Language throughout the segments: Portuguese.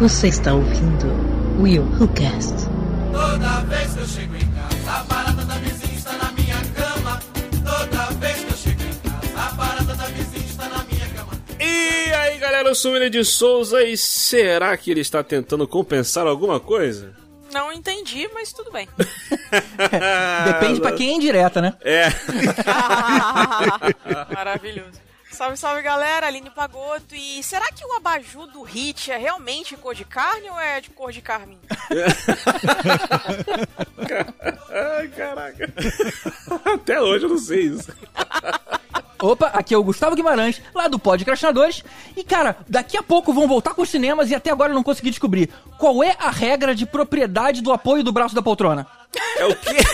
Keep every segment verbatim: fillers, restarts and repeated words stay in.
Você está ouvindo Will Who Cast. Toda vez que eu chego em casa, a barata da vizinha está na minha cama. Toda vez que eu chego em casa, a barata da vizinha está na minha cama. E aí, galera, eu sou o William de Souza e será que ele está tentando compensar alguma coisa? Não entendi, mas tudo bem. Depende pra quem é indireta, né? É. Maravilhoso. Salve, salve, galera, Aline Pagotto. E será que o abajur do Hit é realmente cor de carne ou é de cor de carmim? Ai, caraca. Até hoje eu não sei isso. Opa, aqui é o Gustavo Guimarães, lá do Podcastinadores. E, cara, daqui a pouco vão voltar com os cinemas e até agora eu não consegui descobrir qual é a regra de propriedade do apoio do braço da poltrona. É o quê?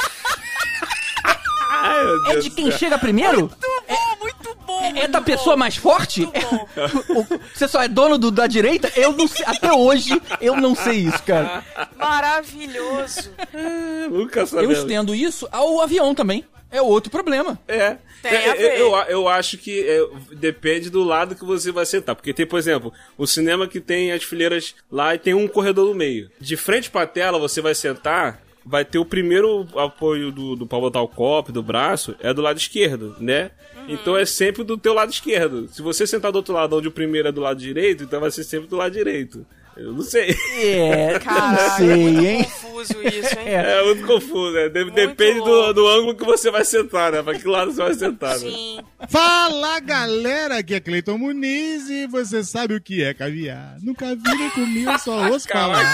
Ai, meu Deus É de quem chega primeiro? Muito bom, muito bom. É, é muito da bom. pessoa mais forte? Muito bom. É, você só é dono do, da direita? Eu não sei, até hoje eu não sei isso, cara. Maravilhoso. Nunca Eu sabia. estendo isso ao avião também. É outro problema. É. Tem É, a ver. eu, eu, eu acho que é, depende do lado que você vai sentar. Porque tem, por exemplo, o cinema que tem as fileiras lá e tem um corredor no meio. De frente pra tela, você vai sentar, vai ter o primeiro apoio do, do pra botar o copo, do braço, é do lado esquerdo, né? Uhum. Então é sempre do teu lado esquerdo. Se você sentar do outro lado, onde o primeiro é do lado direito, então vai ser sempre do lado direito. Eu não sei. É, Caraca, não sei, é muito hein? confuso isso, hein? É muito confuso, né? De- Muito depende do, louco. do ângulo que você vai sentar, né? Pra que lado você vai sentar, né? Sim. Fala, galera, aqui é Cleiton Muniz e você sabe o que é caviar. Nunca vi nem comi, eu só ouço falar.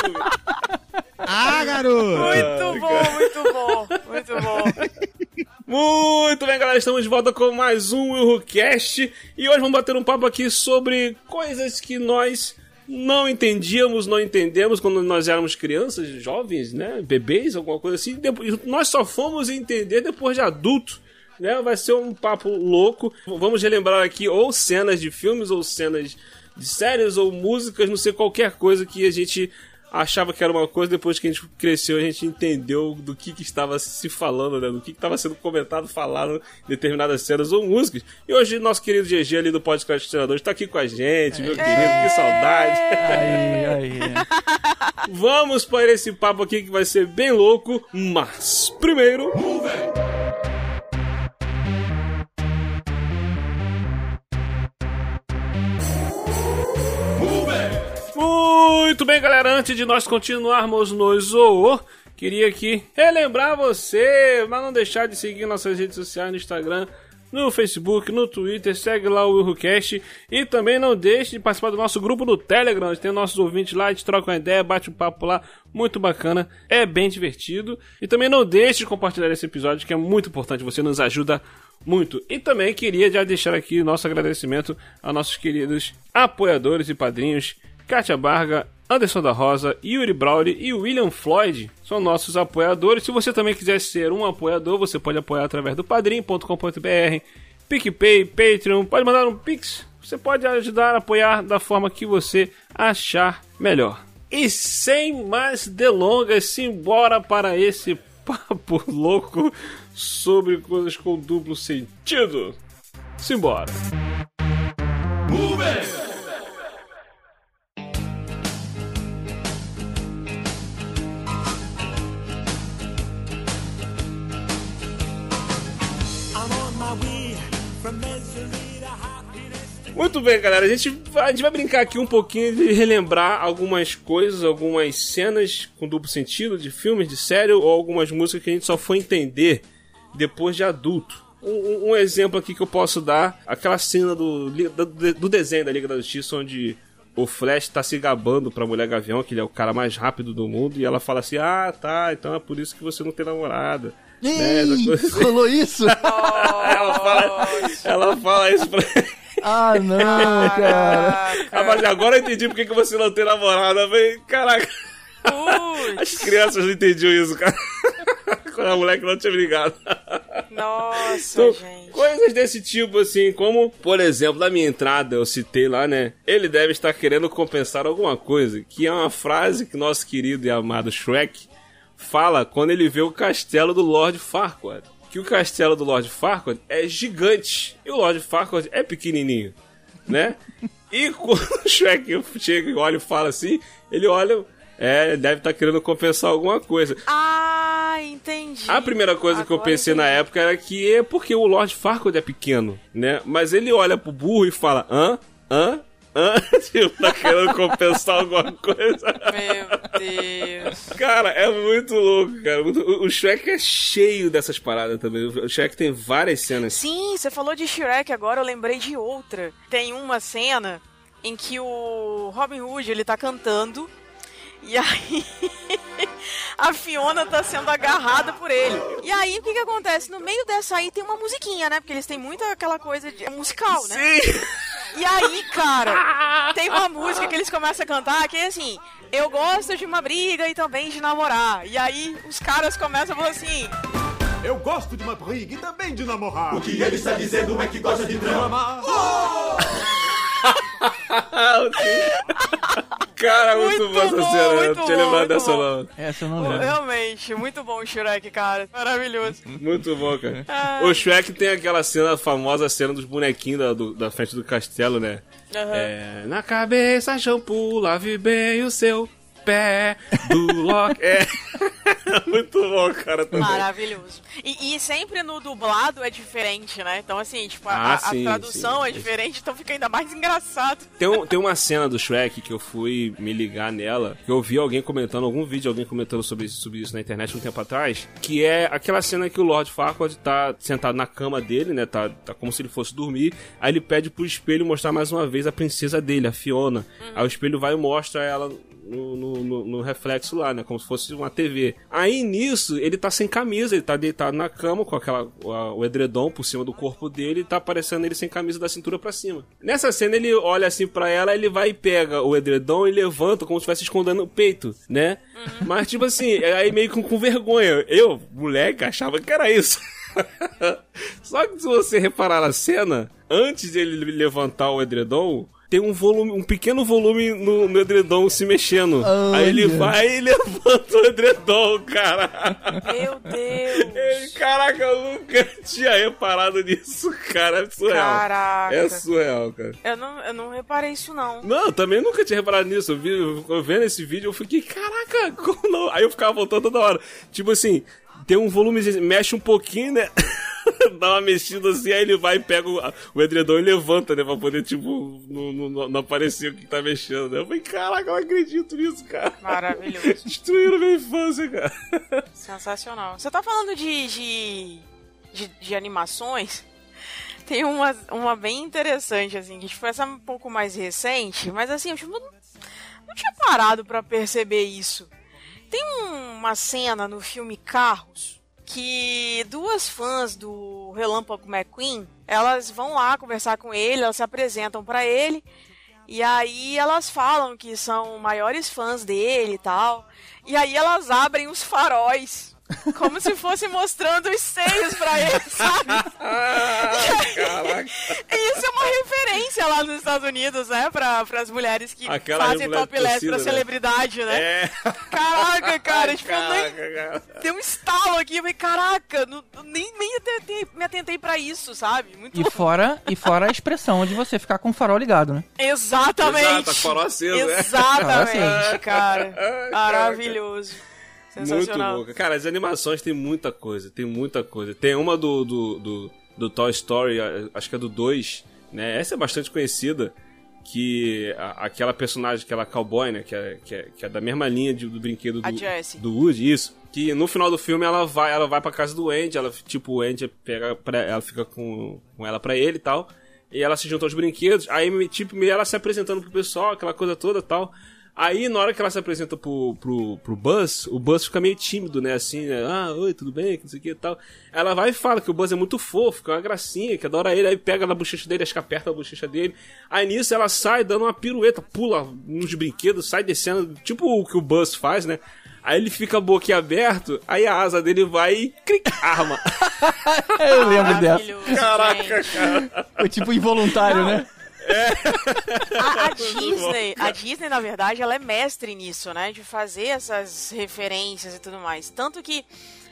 Ah, garoto! Muito bom, muito bom, muito bom. Muito bem, galera, estamos de volta com mais um WilhoCast e hoje vamos bater um papo aqui sobre coisas que nós não entendíamos, não entendemos quando nós éramos crianças, jovens, né, bebês, alguma coisa assim. Depois, nós só fomos entender depois de adulto, né? Vai ser um papo louco. Vamos relembrar aqui ou cenas de filmes, ou cenas de séries, ou músicas, não sei, qualquer coisa que a gente achava que era uma coisa, depois que a gente cresceu, a gente entendeu do que, que estava se falando, né? Do que, que estava sendo comentado, falado em determinadas cenas ou músicas. E hoje nosso querido G G ali do Podcastinador está aqui com a gente, meu querido, que saudade. Aí, aí. Vamos para esse papo aqui que vai ser bem louco, mas primeiro... Muito bem, galera, antes de nós continuarmos no Zoô, queria aqui relembrar você, mas não deixar de seguir nossas redes sociais no Instagram, no Facebook, no Twitter, segue lá o WilhoCast e também não deixe de participar do nosso grupo do Telegram, tem nossos ouvintes lá, a gente troca uma ideia, bate um papo lá, muito bacana, é bem divertido. E também não deixe de compartilhar esse episódio, que é muito importante, você nos ajuda muito. E também queria já deixar aqui nosso agradecimento a nossos queridos apoiadores e padrinhos, Kátia Barga, Anderson da Rosa, Yuri Brauli e William Floyd são nossos apoiadores. Se você também quiser ser um apoiador, você pode apoiar através do padrim ponto com ponto br, PicPay, Patreon, pode mandar um Pix. Você pode ajudar a apoiar da forma que você achar melhor. E sem mais delongas, simbora para esse papo louco sobre coisas com duplo sentido. Simbora. Move! Muito bem, galera, a gente, vai, a gente vai brincar aqui um pouquinho de relembrar algumas coisas, algumas cenas com duplo sentido de filmes, de série ou algumas músicas que a gente só foi entender depois de adulto. Um, um exemplo aqui que eu posso dar, aquela cena do, do, do desenho da Liga da Justiça onde o Flash tá se gabando pra Mulher Gavião, que ele é o cara mais rápido do mundo, e ela fala assim, ah, tá, então é por isso que você não tem namorada. Ih, né, assim. rolou isso? ela, fala, ela fala isso pra Ah, não, cara. Ah, mas agora eu entendi porque que você não tem namorada. Eu falei, caraca. Putz. As crianças não entendiam isso, cara. Quando a moleque não tinha brigado. Nossa, Então, gente. coisas desse tipo, assim, como, por exemplo, na minha entrada, eu citei lá, né? Ele deve estar querendo compensar alguma coisa, que é uma frase que nosso querido e amado Shrek fala quando ele vê o castelo do Lord Farquaad. Que o castelo do Lord Farquaad é gigante e o Lord Farquaad é pequenininho, né? E quando o Shrek chega e olha e fala assim, ele olha, é, deve estar querendo compensar alguma coisa. Ah, entendi. A primeira coisa Agora que eu pensei entendi. na época era que é porque o Lord Farquaad é pequeno, né? Mas ele olha pro burro e fala, hã? Hã? Hã? Tipo, tá querendo compensar alguma coisa. Meu Deus. Cara, é muito louco, cara. O o Shrek é cheio dessas paradas também. O Shrek tem várias cenas. Sim, você falou de Shrek agora, eu lembrei de outra. Tem uma cena em que o Robin Hood, ele tá cantando e aí a Fiona tá sendo agarrada por ele. E aí o que que acontece? No meio dessa aí tem uma musiquinha, né? Porque eles têm muito aquela coisa de é musical, né? Sim! E aí, cara, tem uma música que eles começam a cantar que é assim: eu gosto de uma briga e também de namorar. E aí os caras começam a falar assim: Eu gosto de uma briga e também de namorar. O que ele está dizendo é que gosta de drama. Cara, muito, Muito boa essa bom, cena. muito Não tinha bom, lembrado muito dessa bom. não. Essa eu não lembro. realmente, muito bom o Shrek, cara. Maravilhoso. Muito bom, cara. Ah. O Shrek tem aquela cena, a famosa cena dos bonequinhos da, do- da frente do castelo, né? Aham. É, na cabeça, shampoo, lave bem o seu pé do Loki. É. Muito bom, cara. Também. Maravilhoso. E, e sempre no dublado é diferente, né? Então, assim, tipo, a, Ah, a sim, tradução sim. é diferente, então fica ainda mais engraçado. Tem, um- tem uma cena do Shrek que eu fui me ligar nela, que eu vi alguém comentando, algum vídeo, alguém comentando sobre isso, sobre isso na internet um tempo atrás, que é aquela cena que o Lord Farquaad tá sentado na cama dele, né, tá, tá como se ele fosse dormir, aí ele pede pro espelho mostrar mais uma vez a princesa dele, a Fiona. Uhum. Aí o espelho vai e mostra ela no, no, no- no reflexo lá, né, como se fosse uma T V. Aí nisso, ele tá sem camisa, ele tá deitado na cama com aquela, a- o edredom por cima do corpo dele e tá aparecendo ele sem camisa da cintura pra cima. Nessa cena ele olha assim pra ela, ele vai e pega o edredom e levanta como se estivesse escondendo o peito, né? Mas tipo assim, aí meio com, com vergonha. Eu, moleque, achava que era isso. Só que se você reparar na cena, antes dele levantar o edredom, tem um volume, um pequeno volume no, no edredom se mexendo. Olha. Aí ele vai e levanta o edredom, cara. Meu Deus. Ele, caraca, eu nunca tinha reparado nisso, cara. É surreal. Caraca. É surreal, cara. Eu não, eu não reparei isso, não. Não, eu também nunca tinha reparado nisso. Eu, vi, eu vendo esse vídeo, eu fiquei, caraca, como não? Aí eu ficava voltando toda hora. Tipo assim, tem um volume, mexe um pouquinho, né? Dá uma mexida assim, aí ele vai e pega o, o edredom e levanta, né? Pra poder, tipo, não, não, não aparecer o que tá mexendo, né? Eu falei, caraca, eu não acredito nisso, cara. Maravilhoso. Destruíram minha infância, cara. Sensacional. Você tá falando de, de, de, de animações? Tem uma, uma bem interessante, assim, que tipo, essa é um pouco mais recente, mas assim, eu tipo, não, não tinha parado pra perceber isso. Tem um- uma cena no filme Carros que duas fãs do Relâmpago McQueen, elas vão lá conversar com ele, elas se apresentam pra ele, e aí elas falam que são maiores fãs dele e tal, e aí elas abrem os faróis, como se fosse mostrando os seios pra ele, sabe? Caraca. E isso é uma referência lá nos Estados Unidos, né? Pra, pras mulheres que Aquela fazem mulher topless torcida, pra né? celebridade, né? É. Caraca, cara, tipo, eu nem... Caraca, cara. Deu um estalo aqui, eu falei, caraca, não, eu nem, nem atentei, me atentei pra isso, sabe? Muito E fora, e fora a expressão de você ficar com o farol ligado, né? Exatamente. Exato, a farol aceso, né? Exatamente, cara. Caraca. Maravilhoso. Muito Sensacional. bom. Cara, as animações tem muita coisa, tem muita coisa. Tem uma do, do, do, do Toy Story, a- acho que é do dois, né? Essa é bastante conhecida, que a- aquela personagem, aquela cowboy, né? Que é, que é, que é da mesma linha de- do brinquedo A do, Jessie. do Woody, isso. Que no final do filme ela vai, ela vai pra casa do Andy, ela, tipo, o Andy pega pra, ela fica com, com ela pra ele e tal. E ela se junta aos brinquedos, aí, tipo, meio ela se apresentando pro pessoal, aquela coisa toda e tal. Aí, na hora que ela se apresenta pro, pro, pro Buzz, o Buzz fica meio tímido, né? Assim, né? Ah, oi, tudo bem? Que não sei o que e tal. Ela vai e fala que o Buzz é muito fofo, que é uma gracinha, que adora ele. Aí pega na bochecha dele, acho que aperta a bochecha dele. Aí nisso ela sai dando uma pirueta, pula nos brinquedos, sai descendo, tipo o que o Buzz faz, né? Aí ele fica boquiaberto, aí a asa dele vai e clic, arma. Eu lembro dessa. Maravilhoso, Caraca, gente. cara. Foi tipo involuntário, né? A, a Disney, a Disney, na verdade, ela é mestre nisso, né? De fazer essas referências e tudo mais. Tanto que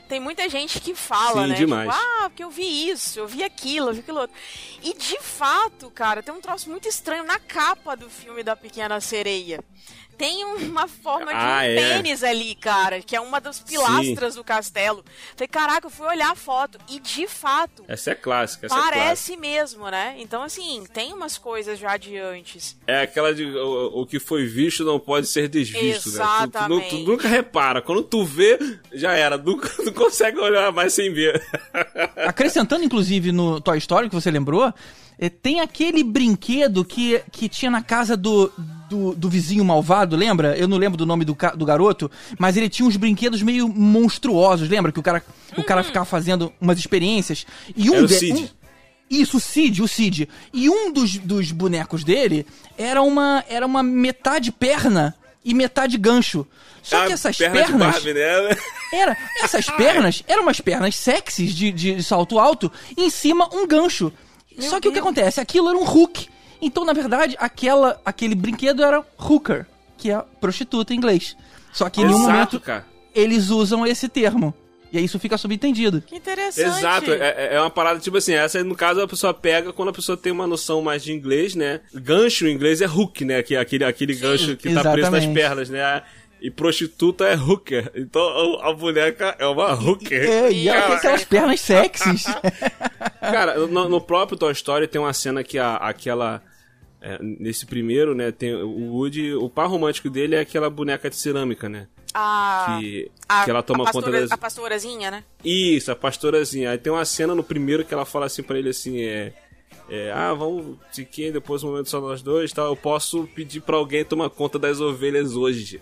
tem muita gente que fala, Sim, né? demais. Tipo, ah, porque eu vi isso, eu vi aquilo, eu vi aquilo outro. E de fato, cara, tem um troço muito estranho na capa do filme da Pequena Sereia. Tem uma forma de Ah, um é. pênis ali, cara, que é uma das pilastras do castelo. Falei, caraca, eu fui olhar a foto e de fato Essa é clássica, essa é clássica. parece mesmo, né? Então, assim, tem umas coisas já de antes. É aquela de o, o que foi visto não pode ser desvisto, né? Tu- Tu, tu, Exatamente. tu nunca repara. Quando tu vê, já era. Nunca, não consegue olhar mais sem ver. Acrescentando, inclusive, no Toy Story, que você lembrou, eh, tem aquele brinquedo que, que tinha na casa do, do, do vizinho malvado, lembra? Eu não lembro do nome do, ca- do garoto, mas ele tinha uns brinquedos meio monstruosos, lembra? Que o cara, o cara ficava fazendo umas experiências. E um Era o de- Cid. um- Isso, o Cid, o Cid. E um dos, dos bonecos dele era uma, era uma metade perna e metade gancho. Só que Ah, essas perna de pernas... Barbie, né? Era, essas pernas eram umas pernas sexys de, de salto alto e em cima um gancho. Só que o que acontece? Aquilo era um hook. Então, na verdade, aquela, aquele brinquedo era hooker, que é prostituta em inglês. Só que em nenhum Exato, momento cara. eles usam esse termo. E aí isso fica subentendido. Que interessante. Exato, é, é uma parada tipo assim, essa no caso a pessoa pega quando a pessoa tem uma noção mais de inglês, né? Gancho em inglês é hook, né? Que é aquele, aquele gancho que tá preso nas exatamente. pernas, né? E prostituta é hooker. Então a, a boneca é uma hooker. É, e ela tem aquelas pernas sexys. Cara, no, no próprio Toy Story tem uma cena que a, aquela... é, nesse primeiro, né, tem o Woody, o par romântico dele é aquela boneca de cerâmica, né? A, Que, a, que ela toma a pastora, conta das... a pastorazinha, né? Isso, a pastorazinha. Aí tem uma cena no primeiro que ela fala assim pra ele assim, é... é ah, vamos, de quem depois um momento só nós dois, tal, eu posso pedir pra alguém tomar conta das ovelhas hoje.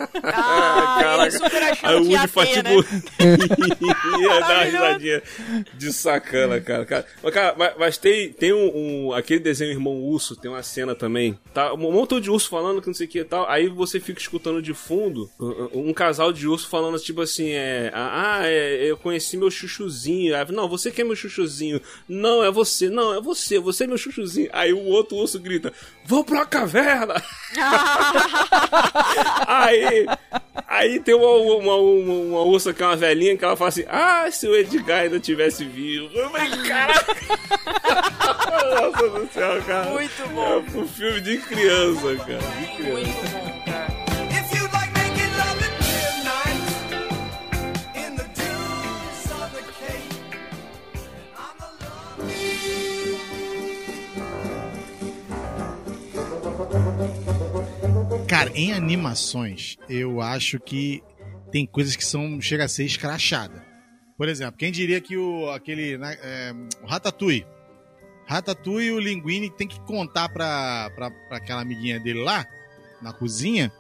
Ah, ele super achou Aí o que ia Woody faz ter, tipo... né? ia dar uma Maravilhoso. risadinha de sacana, cara. cara. Mas, cara, mas, mas tem, tem um, um... Aquele desenho Irmão Urso, tem uma cena também. Tá um montão de urso falando que não sei o que e tal. Aí você fica escutando de fundo um, um casal de urso falando tipo assim, é... Ah, é, eu conheci meu chuchuzinho. Aí, não, você que é meu chuchuzinho. Não, é você. Não, é você. Você é meu chuchuzinho. Aí o outro urso grita, vão pra caverna! aí... Aí tem uma, uma, uma, uma ursa que é uma velhinha que ela fala assim, ah, se o Edgar ainda tivesse vivo. Eu falei, caraca! Nossa do céu, cara. Muito bom. É um filme de criança, cara. De criança. Muito bom, cara. If you like making love at midnight in the dunes of the Cape, I'm alone. Cara, em animações, eu acho que tem coisas que são chega a ser escrachada. Por exemplo, quem diria que o aquele né, é, o Ratatouille, Ratatouille e o Linguini tem que contar pra, pra, pra aquela amiguinha dele lá na cozinha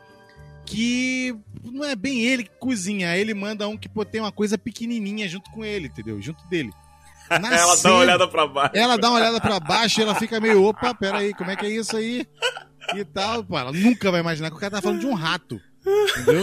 que não é bem ele que cozinha, aí ele manda um que pô, tem uma coisa pequenininha junto com ele, entendeu? Junto dele. Na Ela dá cena- uma olhada pra baixo. ela dá uma olhada pra baixo e ela fica meio, opa, peraí, como é que é isso aí? E tal, pô, ela nunca vai imaginar que o cara tá falando de um rato, entendeu?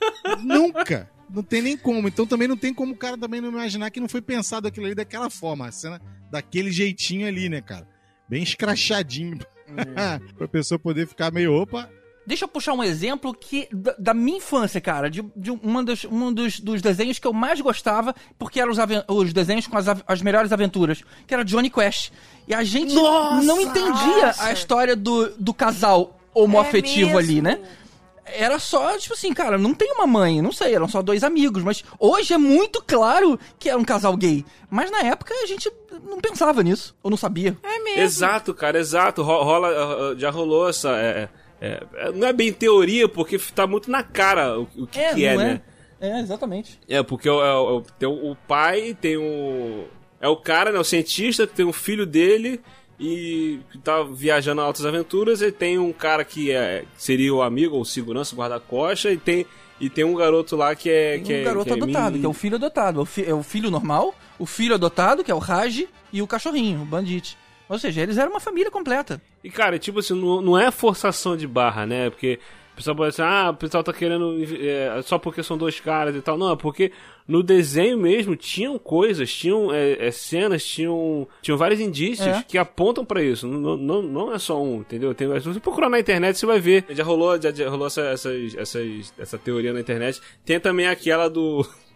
Nunca, não tem nem como, então também não tem como o cara também não imaginar que não foi pensado aquilo ali daquela forma, a cena daquele jeitinho ali, né, cara? Bem escrachadinho, pra pessoa poder ficar meio, opa... Deixa eu puxar um exemplo que da, da minha infância, cara, de, de uma dos, um dos, dos desenhos que eu mais gostava, porque eram os, aven- os desenhos com as, av- as melhores aventuras, que era Johnny Quest. E a gente Nossa! não entendia Nossa! a história do, do casal homoafetivo É ali, mesmo? né? Era só, tipo assim, cara, não tem uma mãe, não sei, eram só dois amigos, mas hoje é muito claro que era um casal gay. Mas na época a gente não pensava nisso, ou não sabia. É mesmo. Exato, cara, exato. Ro- Rola, já rolou essa... é, é, é, não é bem teoria, porque tá muito na cara o, o que é, que é, não né? É, exatamente. É, porque é, o- é, o- tem o, o pai, tem o... É o cara, né, o cientista, que tem um filho dele e que tá viajando a altas aventuras, e tem um cara que é, seria o amigo, ou o segurança, o guarda-costa, e tem, e tem um garoto lá que é... Tem que um é, garoto que é adotado, menino. que é o filho adotado. É o, fi- é o filho normal, o filho adotado, que é o Raj, e o cachorrinho, o Bandit. Ou seja, eles eram uma família completa. E, cara, tipo assim, não, não é forçação de barra, né? Porque o pessoal pode dizer, ah, o pessoal tá querendo é, só porque são dois caras e tal. Não, é porque no desenho mesmo tinham coisas, tinham é, é, cenas, tinham, tinham vários indícios É. que apontam pra isso. Não, não, não é só um, entendeu? Tem, se você procurar na internet, você vai ver. Já rolou, já, já rolou essa, essas, essas, essa teoria na internet. Tem também aquela do...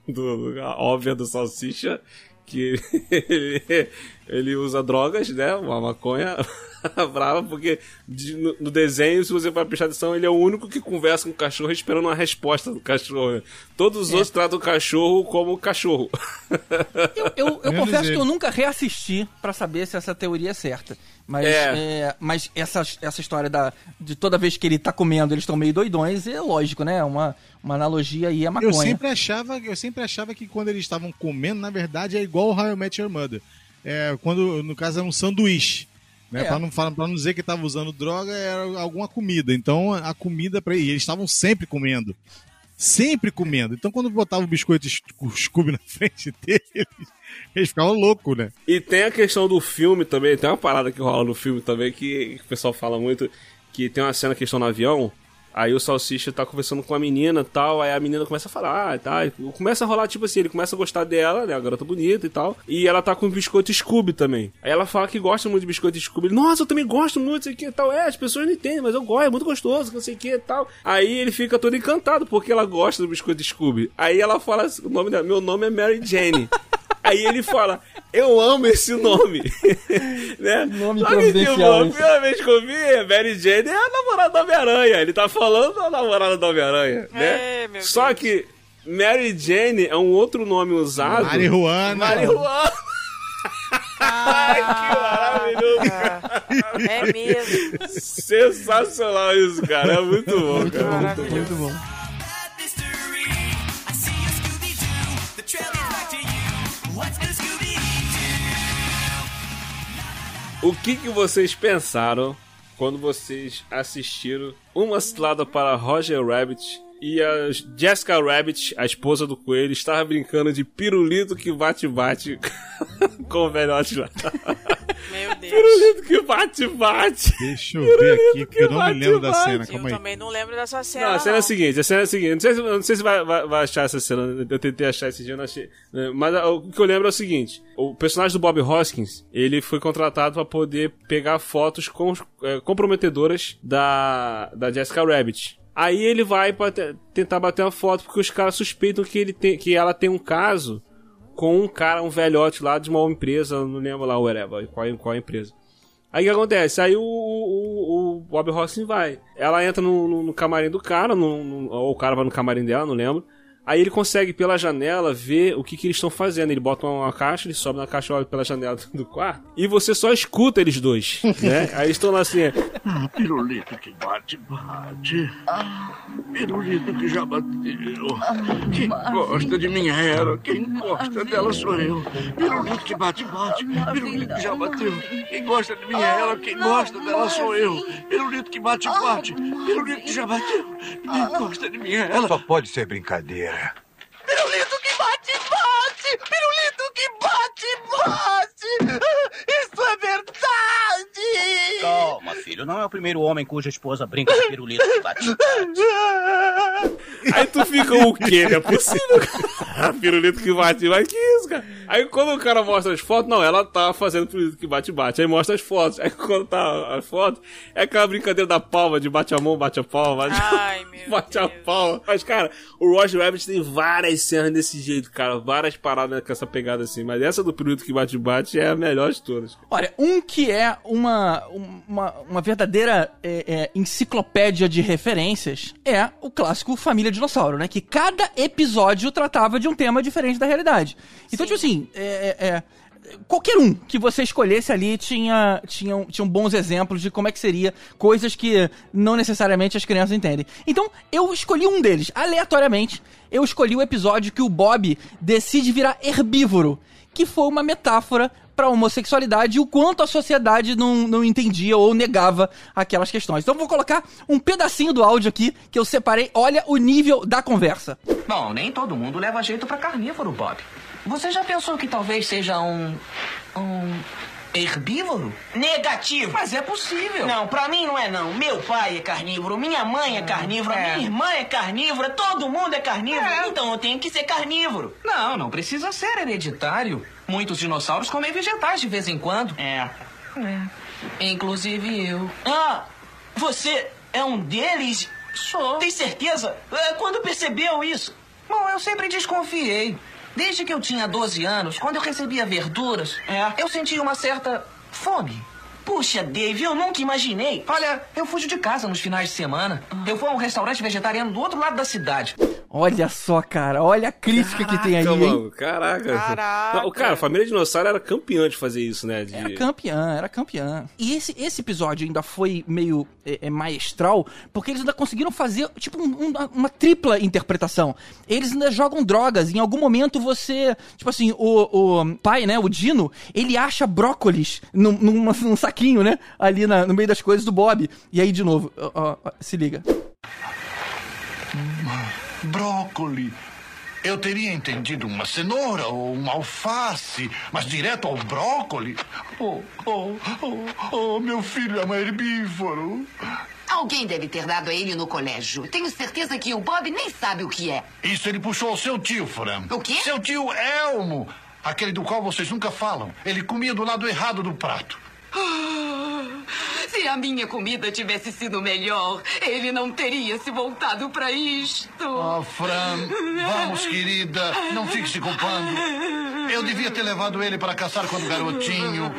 do, do, óbvia do Salsicha, que ele, ele usa drogas, né? Uma maconha brava, porque de, no, no desenho, se você vai prestar atenção, ele é o único que conversa com o cachorro esperando uma resposta do cachorro. Né? Todos os é. outros tratam o cachorro como cachorro. Eu, eu, eu confesso que eu nunca reassisti pra saber se essa teoria é certa. Mas, é. É, mas essa, essa história da, de toda vez que ele tá comendo, eles estão meio doidões, é lógico, né? Uma, uma analogia aí à maconha. Eu sempre, achava, eu sempre achava que quando eles estavam comendo, na verdade, é igual o How I Met Your Mother. É, quando, no caso, é um sanduíche. Né? É. Pra, não, pra não dizer que tava usando droga, era alguma comida. Então, a comida pra eles, eles estavam sempre comendo. Sempre comendo. Então, quando botava o biscoito Scooby na frente deles, eles ficavam loucos, né? E tem a questão do filme também, tem uma parada que rola no filme também, que, que o pessoal fala muito, que tem uma cena, questão no avião, aí o Salsicha tá conversando com a menina e tal, aí a menina começa a falar, ah, tá, começa a rolar, tipo assim, ele começa a gostar dela, né, a garota bonita e tal, e ela tá com biscoito Scooby também. Aí ela fala que gosta muito de biscoito Scooby, ele, nossa, eu também gosto muito, sei que e tal, é, as pessoas não entendem, mas eu gosto, é muito gostoso, não sei o que e tal. Aí ele fica todo encantado, porque ela gosta do biscoito Scooby. Aí ela fala, o nome dela, meu nome é Mary Jane. Aí ele fala, eu amo esse nome. Né? Nome providencial. A primeira vez que eu vi, Mary Jane é a namorada do Homem-Aranha. Ele tá falando da namorada do Homem-Aranha. Né? É, meu Só Deus. que Mary Jane é um outro nome usado. Marihuana. Marihuana. Ai, que maravilhoso, cara. É mesmo. Sensacional isso, cara. É muito bom, Muito cara. bom, Muito bom. muito bom. O que, que vocês pensaram quando vocês assistiram Uma Cilada para Roger Rabbit e a Jessica Rabbit, a esposa do coelho, estava brincando de pirulito que bate-bate com o velhote lá? Meu Deus. Pirulito que bate-bate. Deixa eu ver aqui, porque eu não me lembro da cena. Eu Calma aí. também não lembro dessa cena. Não, a cena não. é a seguinte, a cena é a seguinte, não sei se, não sei se vai, vai, vai achar essa cena, eu tentei achar esse dia, eu não achei, né? Mas o que eu lembro é o seguinte, o personagem do Bob Hoskins, ele foi contratado para poder pegar fotos com, é, comprometedoras da, da Jessica Rabbit. Aí ele vai pra te, tentar bater uma foto, porque os caras suspeitam que, ele tem, que ela tem um caso com um cara, um velhote lá de uma empresa, não lembro lá, whatever, qual, qual empresa. Aí o que acontece? Aí o, o, o Bob Hoskins vai. Ela entra no, no, no camarim do cara, no, no, ou o cara vai no camarim dela, não lembro. Aí ele consegue, pela janela, ver o que, que eles estão fazendo. Ele bota uma caixa, ele sobe na caixa, olha pela janela do quarto, e você só escuta eles dois, né? Aí eles estão lá assim... Ah, pirulito que bate, bate. Pirulito que já bateu. Quem gosta de minha era, quem gosta dela sou eu. Pirulito que bate, bate. Pirulito que já bateu. Quem gosta de minha era, quem gosta dela sou eu. Pirulito que bate, bate. Pirulito que já bateu. Quem gosta de minha era. Só pode ser brincadeira. Pirulito que bate, bate! Pirulito que bate, bate! Isso é verdade! Calma, filho. Não é o primeiro homem cuja esposa brinca de pirulito que bate, bate. Aí tu fica o quê? Não é possível, cara. Pirulito que bate, bate. Que isso, cara? Aí quando o cara mostra as fotos, não, ela tá fazendo pirulito que bate, bate. Aí mostra as fotos. Aí quando tá as fotos, é aquela brincadeira da palma, de bate a mão, bate a palma, bate, Ai, meu bate Deus. a palma. Mas, cara, o Roger Rabbit tem várias cenas desse jeito, cara. Várias paradas com essa pegada assim. Mas essa do pirulito que bate, bate é a melhor de todas. Olha, um que é uma, uma, uma verdadeira é, é, enciclopédia de referências é o clássico Família Dinossauro, né? Que cada episódio tratava de um tema diferente da realidade. Então, Sim. tipo assim, é, é, é, qualquer um que você escolhesse ali tinha, tinha, tinham bons exemplos de como é que seria coisas que não necessariamente as crianças entendem. Então, eu escolhi um deles, aleatoriamente. Eu escolhi o episódio que o Bob decide virar herbívoro, que foi uma metáfora pra homossexualidade e o quanto a sociedade não, não entendia ou negava aquelas questões. Então eu vou colocar um pedacinho do áudio aqui que eu separei. Olha o nível da conversa. Bom, nem todo mundo leva jeito pra carnívoro, Bob. Você já pensou que talvez seja um... um... herbívoro? Negativo. Mas é possível. Não, pra mim não é não. Meu pai é carnívoro, minha mãe é carnívora, É. minha irmã é carnívora, todo mundo é carnívoro. É. Então eu tenho que ser carnívoro. Não, não precisa ser hereditário. Muitos dinossauros comem vegetais de vez em quando. É. É. Inclusive eu. Ah, você é um deles? Sou. Tem certeza? É, quando percebeu isso? Bom, eu sempre desconfiei. Desde que eu tinha doze anos, quando eu recebia verduras, é, eu sentia uma certa fome. Puxa, Dave, eu nunca imaginei. Olha, eu fujo de casa nos finais de semana. Eu vou a um restaurante vegetariano do outro lado da cidade. Olha só, cara, olha a crítica caraca, que tem aí, mano, hein? Caraca. Caraca. O cara, a família Dinossauro era campeã de fazer isso, né? De... Era campeã, era campeã. E esse, esse episódio ainda foi meio é, é, maestral, porque eles ainda conseguiram fazer, tipo, um, um, uma tripla interpretação. Eles ainda jogam drogas. Em algum momento você, tipo assim, o, o pai, né, o Dino, ele acha brócolis num, numa, num saquinho, né? Ali na, no meio das coisas do Bob. E aí, de novo, ó, ó, se liga. Brócoli. Eu teria entendido uma cenoura ou uma alface, mas direto ao brócoli? Oh, oh, oh, oh, meu filho é um herbívoro. Alguém deve ter dado a ele no colégio. Tenho certeza que o Bob nem sabe o que é. Isso ele puxou ao seu tio, Fran. O quê? Seu tio Elmo. Aquele do qual vocês nunca falam. Ele comia do lado errado do prato. Ah, se a minha comida tivesse sido melhor, ele não teria se voltado pra isto. Ah, Fran, vamos, querida, não fique se culpando. Eu devia ter levado ele para caçar quando garotinho.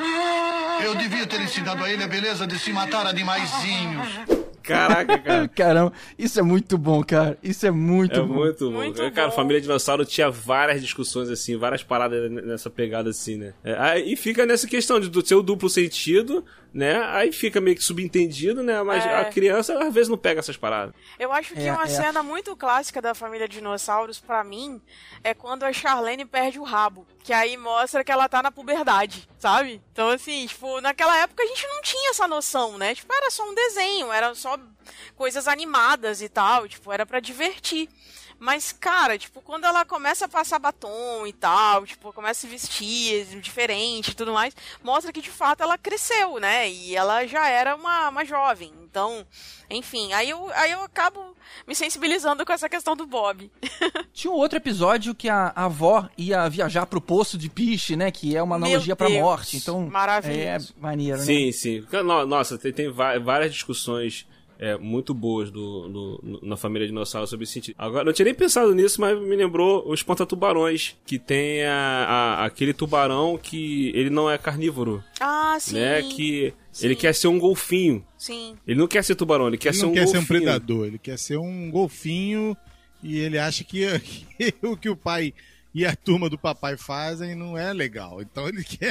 Eu devia ter ensinado a ele a beleza de se matar animaizinhos. Caraca, cara. Caramba, isso é muito bom, cara. Isso é muito é bom. Muito bom. Muito cara, bom. a família Dinossauro tinha várias discussões assim, várias paradas nessa pegada assim, né? É, aí fica nessa questão de ser o duplo sentido, né? Aí fica meio que subentendido, né? Mas É. a criança às vezes não pega essas paradas. Eu acho que É, uma é. cena muito clássica da família Dinossauros, pra mim, é quando a Charlene perde o rabo. Que aí mostra que ela tá na puberdade, sabe? Então, assim, tipo, naquela época a gente não tinha essa noção, né? Tipo, era só um desenho, era só coisas animadas e tal, tipo, era pra divertir. Mas, cara, tipo, quando ela começa a passar batom e tal, tipo, começa a se vestir diferente e tudo mais, mostra que, de fato, ela cresceu, né? E ela já era uma, uma jovem. Então, enfim, aí eu, aí eu acabo me sensibilizando com essa questão do Bob. Tinha um outro episódio que a, a avó ia viajar pro poço de piche, né? Que é uma analogia Meu pra Deus, morte. Então, maravilhoso. é maneiro, né? Sim, sim. No- Nossa, tem, tem va- várias discussões é, muito boas do, do- no- na família Dinossauro sobre esse sentido. Agora, não tinha nem pensado nisso, mas me lembrou o Espanta-Tubarões, que tem a, a- aquele tubarão que ele não é carnívoro, Ah, sim. né? Que Sim. ele quer ser um golfinho. Sim. Ele não quer ser tubarão, ele quer Ele ser não um quer golfinho. ser um predador, ele quer ser um golfinho e ele acha que, que o que o pai e a turma do papai fazem não é legal. Então ele quer,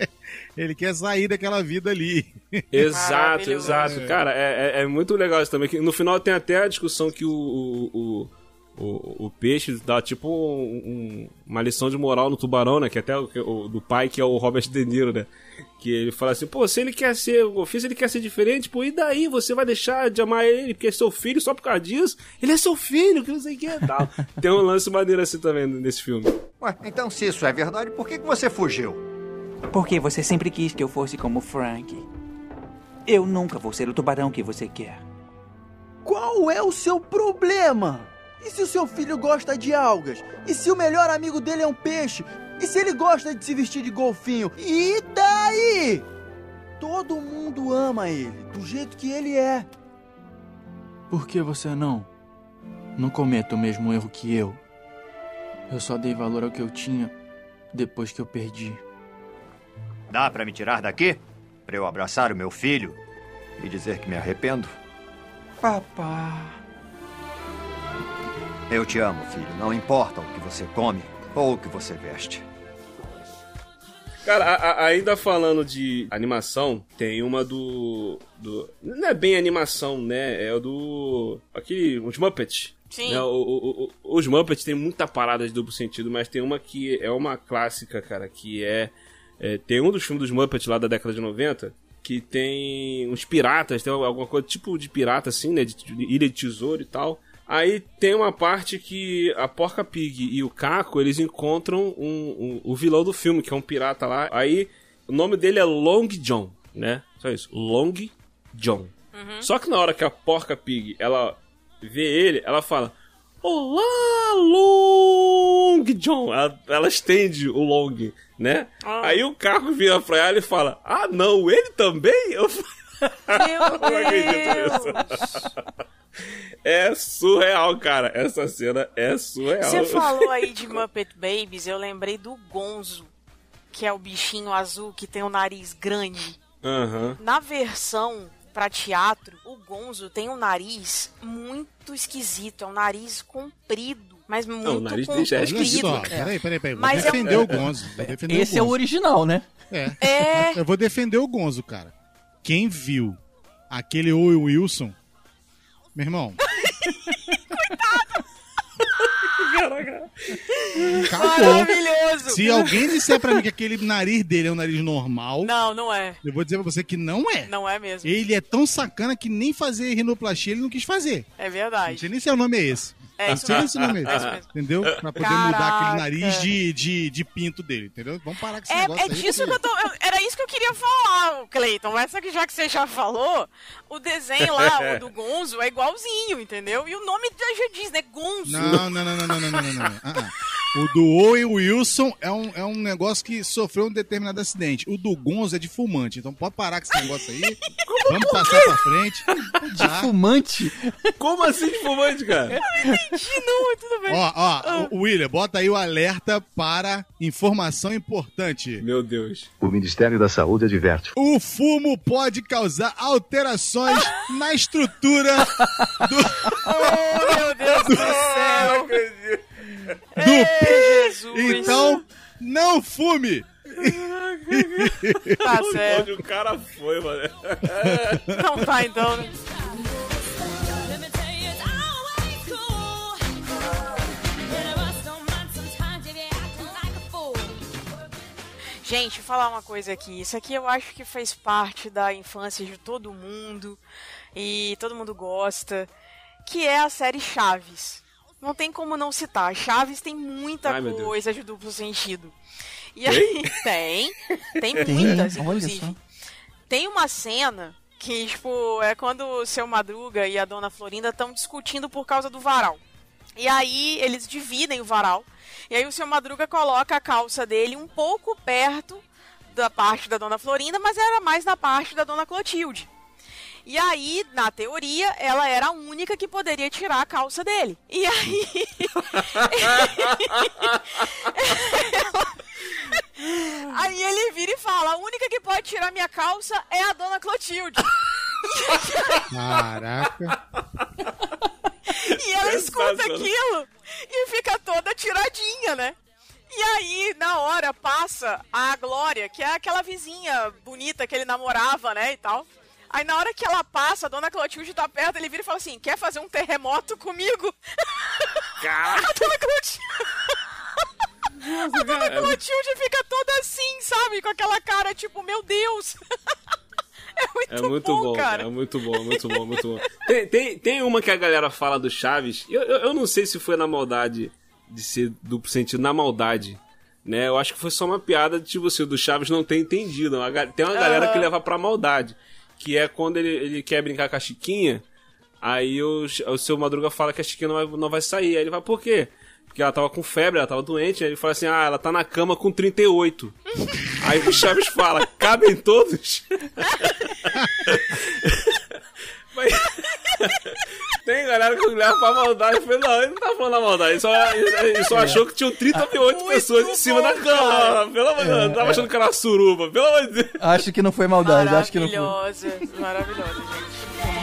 ele quer sair daquela vida ali. Exato, Maravilhoso. exato. Cara, é, é- é muito legal isso também. Que no final tem até a discussão que o, o, o, o- o peixe dá tipo um- um- uma lição de moral no tubarão, né? Que até o, o- do pai, que é o Robert De Niro, né? Que ele fala assim, pô, se ele quer ser o golfinho, se ele quer ser diferente, pô, e daí? Você vai deixar de amar ele porque é seu filho só por causa disso? Ele é seu filho, que não sei o que é tal. Tem um lance maneiro assim também nesse filme. Ué, então se isso é verdade, por que que você fugiu? Porque você sempre quis que eu fosse como Frank. Eu nunca vou ser o tubarão que você quer. Qual é o seu problema? E se o seu filho gosta de algas? E se o melhor amigo dele é um peixe? E se ele gosta de se vestir de golfinho? E daí? Todo mundo ama ele, do jeito que ele é. Por que você não? Não cometa o mesmo erro que eu. Eu só dei valor ao que eu tinha depois que eu perdi. Dá pra me tirar daqui? Pra eu abraçar o meu filho e dizer que me arrependo? Papá. Eu te amo, filho. Não importa o que você come ou o que você veste. Cara, a- a- ainda falando de animação, tem uma do, do... Não é bem animação, né? É o do... Aquele... Os Muppets. Sim. Né? O, o, o, os Muppets tem muita parada de duplo sentido, mas tem uma que é uma clássica, cara, que é... é tem um dos filmes dos Muppets lá da década de noventa, que tem uns piratas, tem alguma coisa tipo de pirata assim, né? De, de ilha de tesouro e tal. Aí tem uma parte que a Porca Pig e o Caco, eles encontram um, um, o vilão do filme, que é um pirata lá. Aí o nome dele é Long John, né? Só isso, Long John. Uhum. Só que na hora que a Porca Pig, ela vê ele, ela fala: Olá, Long John. Ela, ela estende o Long, né? Ah. Aí o Caco vira pra ela e fala: Ah, não, ele também? Eu Não acredito nisso. É surreal, cara. Essa cena é surreal. Você falou aí de Muppet Babies, eu lembrei do Gonzo, que é o bichinho azul que tem o nariz grande. Uhum. Na versão pra teatro, o Gonzo tem um nariz muito esquisito. É um nariz comprido, mas muito Não, o nariz comprido. dele já é esquisito. Só, peraí, peraí, peraí. Vou Mas é um- defender o Gonzo. Vou defender Esse o é o Gonzo. original, né? É. É. Eu vou defender o Gonzo, cara. Quem viu aquele Owen Wilson, meu irmão, acabou. Maravilhoso. Se alguém disser pra mim que aquele nariz dele é um nariz normal, Não, não é. eu vou dizer pra você que não é. Não é mesmo. Ele é tão sacana que nem fazer rinoplastia ele não quis fazer. É Não verdade. sei nem se o nome é esse. É Não isso sei nem mesmo. se o nome é É esse. isso mesmo. Entendeu? Pra poder Caraca. mudar aquele nariz de, de, de pinto dele, entendeu? Vamos parar com esse negócio É, é aí. disso que eu tô. eu- era isso que eu queria falar, Cleiton. Mas só que já que você já falou, o desenho lá, o do Gonzo, é igualzinho, entendeu? E o nome já já diz, né? Gonzo. Não, não, não, não, não, não, não, não, não. Ah, ah. O do Owen Wilson é um, é um negócio que sofreu um determinado acidente. O do Gonzo é de fumante. Então pode parar com esse negócio aí. Vamos passar pra frente. De fumante? Como assim de fumante, cara? Entendi, não, mas tudo bem. Ó, ó, o William, bota aí o alerta para informação importante. Meu Deus. O Ministério da Saúde adverte. O fumo pode causar alterações na estrutura do... Oh, meu Deus do céu. do Ei, Jesus. Então, não fume! Tá certo. Onde o cara foi, mano. Não tá então, né? Gente, falar uma coisa aqui. Isso aqui eu acho que fez parte da infância de todo mundo e todo mundo gosta, que é a série Chaves. Não tem como não citar. Chaves tem muita Ai, meu Deus. coisa de duplo sentido. E aí tem, tem muitas, Tem? Olha inclusive. só. Tem uma cena que, tipo, é quando o seu Madruga e a dona Florinda estão discutindo por causa do varal. E aí eles dividem o varal. E aí o seu Madruga coloca a calça dele um pouco perto da parte da dona Florinda, mas era mais na parte da dona Clotilde. E aí, na teoria, ela era a única que poderia tirar a calça dele. E aí... Aí ele vira e fala, a única que pode tirar minha calça é a dona Clotilde. Caraca. E ela escuta Sensacional. aquilo e fica toda tiradinha, né? E aí, na hora, passa a Glória, que é aquela vizinha bonita que ele namorava, né, e tal. Aí na hora que ela passa, a dona Clotilde tá perto, ele vira e fala assim, quer fazer um terremoto comigo? Caraca. A dona Clotilde... A dona cara. Clotilde fica toda assim, sabe? Com aquela cara, tipo, meu Deus... É muito, É muito bom, bom, cara. É muito bom, muito bom, muito bom. Tem, tem, tem uma que a galera fala do Chaves. Eu, eu, eu não sei se foi na maldade de ser duplo sentido, na maldade. Né? Eu acho que foi só uma piada de tipo assim, do Chaves não ter entendido. Uma ga- Tem uma galera que leva pra maldade. Que é quando ele, ele quer brincar com a Chiquinha. Aí o, o seu Madruga fala que a Chiquinha não vai, não vai sair. Aí ele vai, por quê? Porque ela tava com febre, ela tava doente. Aí ele fala assim, ah, ela tá na cama com trinta e oito. Aí o Chaves fala, cabem todos? Mas... Tem galera que leva pra maldade. Eu falei, não, ele não tá falando da maldade. Ele só, ele só achou que tinham trinta e oito pessoas em cima da cama. Pelo amor de Deus, não tava achando que era uma suruba. Pelo amor de Deus. Acho que não foi maldade, acho que não foi. Maravilhosa, maravilhosa, gente.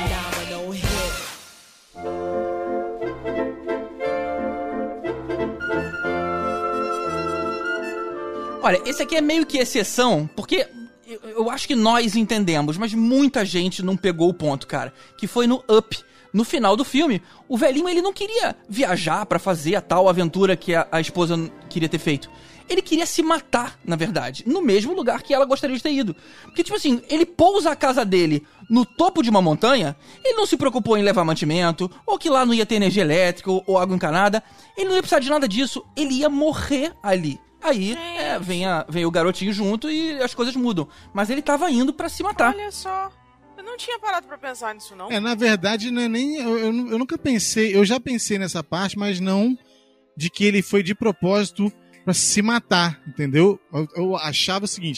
Olha, esse aqui é meio que exceção, porque eu, eu acho que nós entendemos, mas muita gente não pegou o ponto, cara. Que foi no Up. No final do filme, o velhinho ele não queria viajar pra fazer a tal aventura que a, a esposa queria ter feito. Ele queria se matar, na verdade, no mesmo lugar que ela gostaria de ter ido. Porque, tipo assim, ele pousa a casa dele no topo de uma montanha, ele não se preocupou em levar mantimento, ou que lá não ia ter energia elétrica ou, ou água encanada. Ele não ia precisar de nada disso, ele ia morrer ali. Aí, é, vem, a, vem o garotinho junto e as coisas mudam. Mas ele tava indo pra se matar. Olha só, eu não tinha parado pra pensar nisso, não. É, na verdade, não é nem. Eu, eu, eu nunca pensei. Eu já pensei nessa parte, mas não de que ele foi de propósito pra se matar, entendeu? Eu, eu achava o seguinte: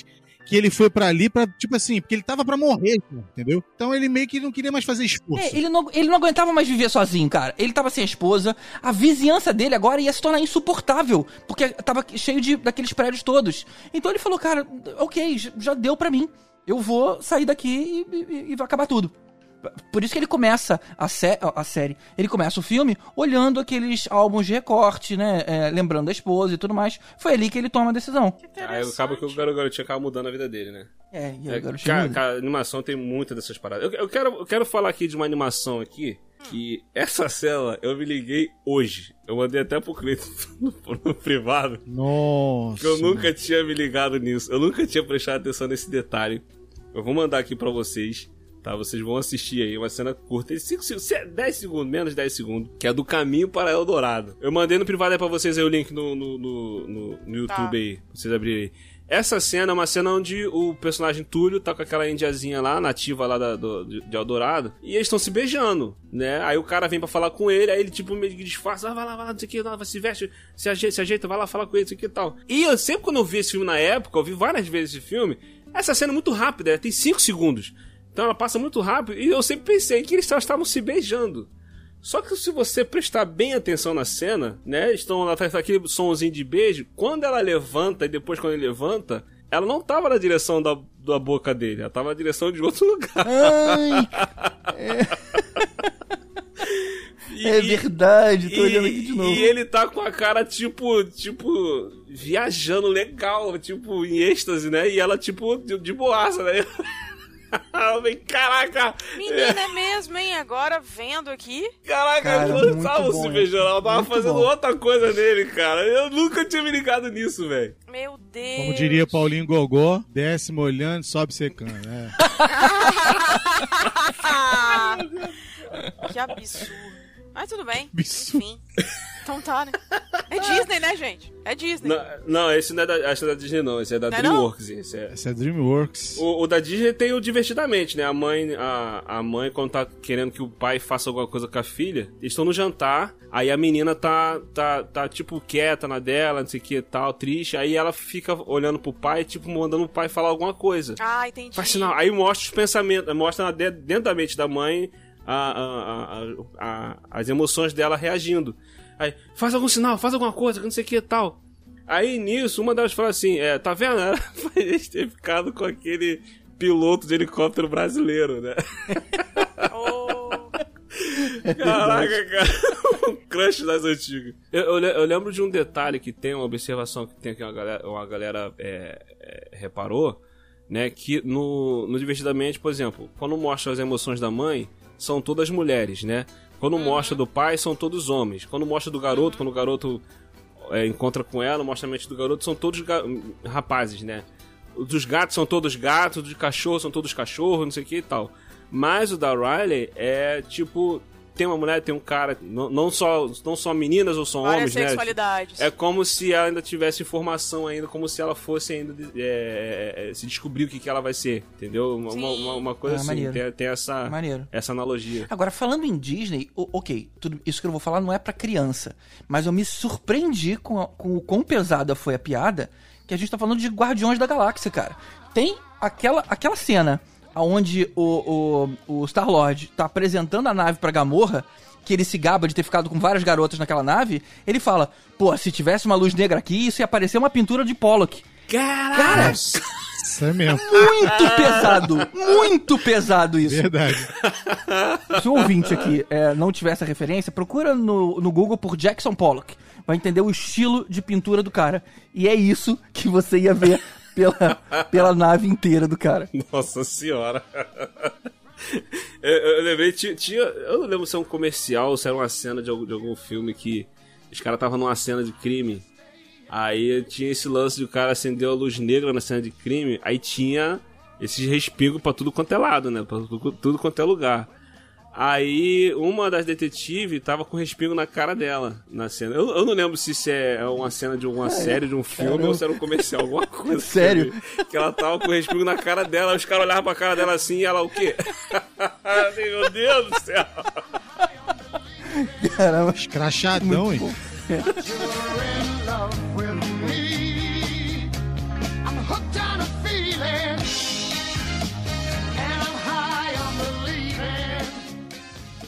que ele foi pra ali pra, tipo assim, porque ele tava pra morrer, entendeu? Então ele meio que não queria mais fazer esforço. É, ele, não, ele não aguentava mais viver sozinho, cara. Ele tava sem a esposa, a vizinhança dele agora ia se tornar insuportável, porque tava cheio de, daqueles prédios todos. Então ele falou, cara, ok, já deu pra mim. Eu vou sair daqui e, e, e vai acabar tudo. Por isso que ele começa a, sé a série, ele começa o filme olhando aqueles álbuns de recorte, né, é, lembrando da esposa e tudo mais. Foi ali que ele toma a decisão. Aí acaba que o garotinho acaba mudando a vida dele, né? É, e é, o garotinho cara, muda. cara, a animação tem muita dessas paradas. Eu, eu, quero, eu quero falar aqui de uma animação aqui, que essa cela eu me liguei hoje. Eu mandei até pro Cleiton no, no privado. Nossa. Que eu nunca tinha me ligado nisso. Eu nunca tinha prestado atenção nesse detalhe. Eu vou mandar aqui pra vocês. Tá, vocês vão assistir aí uma cena curta de cinco, dez segundos, menos de dez segundos, que é do caminho para Eldorado. Eu mandei no privado aí pra vocês aí o link no, no, no, no, no YouTube tá. Aí, pra vocês abrirem aí. Essa cena é uma cena onde o personagem Túlio tá com aquela indiazinha lá, nativa lá da, do, de Eldorado, e eles estão se beijando, né? Aí o cara vem pra falar com ele, aí ele tipo meio que disfarça, ah, vai lá, vai lá, não sei o que, vai, se veste, se ajeita, se ajeita, vai lá falar com ele, não sei o que e tal. E eu sempre quando eu vi esse filme na época, eu vi várias vezes esse filme, essa cena é muito rápida, tem cinco segundos. Então ela passa muito rápido e eu sempre pensei que eles só estavam se beijando. Só que se você prestar bem atenção na cena, né? Estão lá, tá aquele somzinho de beijo. Quando ela levanta e depois quando ele levanta, ela não tava na direção da, da boca dele, ela tava na direção de outro lugar. Ai, é... e, é verdade, tô e, olhando aqui de novo. E ele tá com a cara tipo, tipo, viajando legal, tipo, em êxtase, né? E ela tipo, de, de boaça, né? Caraca! Menina, é mesmo, hein? Agora vendo aqui. Caraca, eles não estavam se beijando, ela tava fazendo bom. outra coisa nele, cara. Eu nunca tinha me ligado nisso, velho. Meu Deus. Como diria Paulinho Gogó, desce molhando, sobe secando. É. Que absurdo. Mas tudo bem. Absurdo. Enfim. Então tá, né? É Disney, né, gente? É Disney. Não, não esse não é da, esse não é da Disney, não. Esse é da não DreamWorks. Não? Esse, é... esse é DreamWorks. O, o da Disney tem o Divertidamente, né? A mãe, a, a mãe, quando tá querendo que o pai faça alguma coisa com a filha, eles estão no jantar, aí a menina tá, tá, tá, tipo, quieta na dela, não sei o que e tal, triste, aí ela fica olhando pro pai, tipo, mandando o pai falar alguma coisa. Ah, entendi. Faz sinal. Aí mostra os pensamentos, mostra dentro da mente da mãe a, a, a, a, as emoções dela reagindo. Aí, faz algum sinal, faz alguma coisa, que não sei o que e tal. Aí, nisso, uma delas fala assim, é, tá vendo? Ela faz ter ficado com aquele piloto de helicóptero brasileiro, né? Oh. Caraca, cara. Um crush das antigas. Eu, eu, eu lembro de um detalhe que tem, uma observação que tem aqui uma galera, uma galera é, é, reparou, né? Que no, no Divertidamente, por exemplo, quando mostra as emoções da mãe, são todas mulheres, né? Quando mostra do pai, são todos homens. Quando mostra do garoto, quando o garoto é, encontra com ela, mostra a mente do garoto, são todos rapazes, né? Os dos gatos são todos gatos, os dos cachorros são todos cachorros, não sei o que e tal. Mas o da Riley é tipo... Tem uma mulher, tem um cara, não, não, só, não só meninas ou são várias homens, né? Sexualidades. É como se ela ainda tivesse informação ainda, como se ela fosse ainda é, é, se descobrir o que, que ela vai ser, entendeu? Uma, uma, uma coisa ah, assim, tem, tem essa, essa analogia. Agora, falando em Disney, ok, tudo isso que eu vou falar não é pra criança, mas eu me surpreendi com, a, com o quão pesada foi a piada, que a gente tá falando de Guardiões da Galáxia, cara. Tem aquela, aquela cena... onde o, o, o Star-Lord tá apresentando a nave pra Gamorra, que ele se gaba de ter ficado com várias garotas naquela nave, ele fala, pô, se tivesse uma luz negra aqui, isso ia parecer uma pintura de Pollock. Caraca! Cara, isso é mesmo. Muito pesado, muito pesado isso. Verdade. Se o ouvinte aqui é, não tiver essa referência, procura no, no Google por Jackson Pollock. Vai entender o estilo de pintura do cara. E é isso que você ia ver Pela, pela nave inteira do cara. Nossa senhora. eu, eu lembrei, tinha, tinha. Eu não lembro se é um comercial ou se era uma cena de algum, de algum filme que os caras estavam numa cena de crime. Aí tinha esse lance de o cara acender a luz negra na cena de crime. Aí tinha esses respingos pra tudo quanto é lado, né? Pra tudo, tudo quanto é lugar. Aí uma das detetives tava com respingo na cara dela na cena. Eu, eu não lembro se isso é uma cena de alguma é, série, de um filme, caramba. Ou se era um comercial, alguma coisa. Sério? Que, que ela tava com respingo na cara dela, os caras olhavam pra cara dela assim e ela o quê? Meu Deus do céu! Caramba. Escrachadão, hein?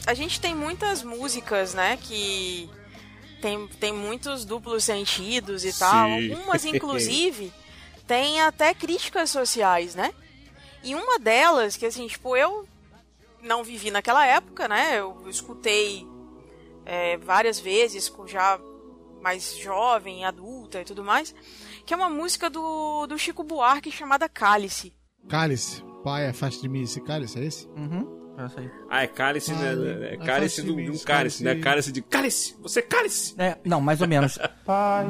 a gente tem muitas músicas, né, que tem, tem muitos duplos sentidos e tal. Sim. Algumas, inclusive, tem até críticas sociais, né? E uma delas, que assim, tipo, eu não vivi naquela época, né? Eu escutei é, várias vezes, já mais jovem, adulta e tudo mais, que é uma música do, do Chico Buarque chamada Cálice. Cálice. Pai, afaste de mim esse cálice, é esse? Uhum. Aí. Ah, é cálice, ah, né? É cálice de um cálice, né? Cálice de cálice. Você é cálice. É, não, mais ou menos. Pai,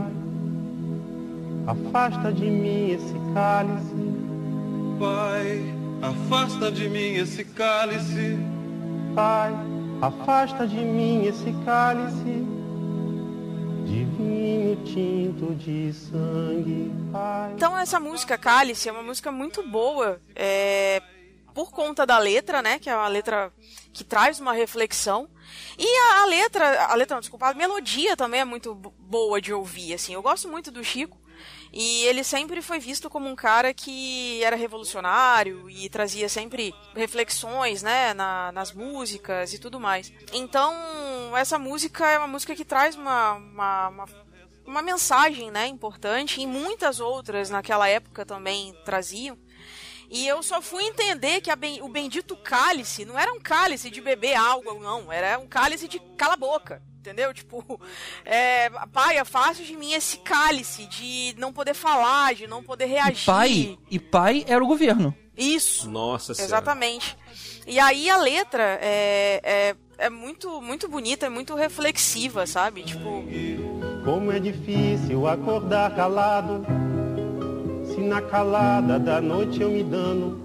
afasta de mim esse cálice. Pai, afasta de mim esse cálice. Pai, afasta de mim esse cálice de vinho tinto de sangue. Pai. Então essa música Cálice é uma música muito boa, é... por conta da letra, né, que é uma letra que traz uma reflexão, e a, a letra, a letra não, desculpa, a melodia também é muito boa de ouvir, assim, eu gosto muito do Chico, e ele sempre foi visto como um cara que era revolucionário e trazia sempre reflexões, né, na, nas músicas e tudo mais. Então, essa música é uma música que traz uma, uma, uma, uma mensagem, né, importante, e muitas outras naquela época também traziam. E eu só fui entender que a ben, o bendito cálice não era um cálice de beber algo, não. Era um cálice de cala a boca, entendeu? Tipo, é, pai, afaste de mim esse cálice de não poder falar, de não poder reagir. E pai, e pai era o governo. Isso. Nossa Senhora. Exatamente. E aí a letra é, é, é muito, muito bonita, é muito reflexiva, sabe? Tipo... Como é difícil acordar calado, se na calada da noite eu me dano,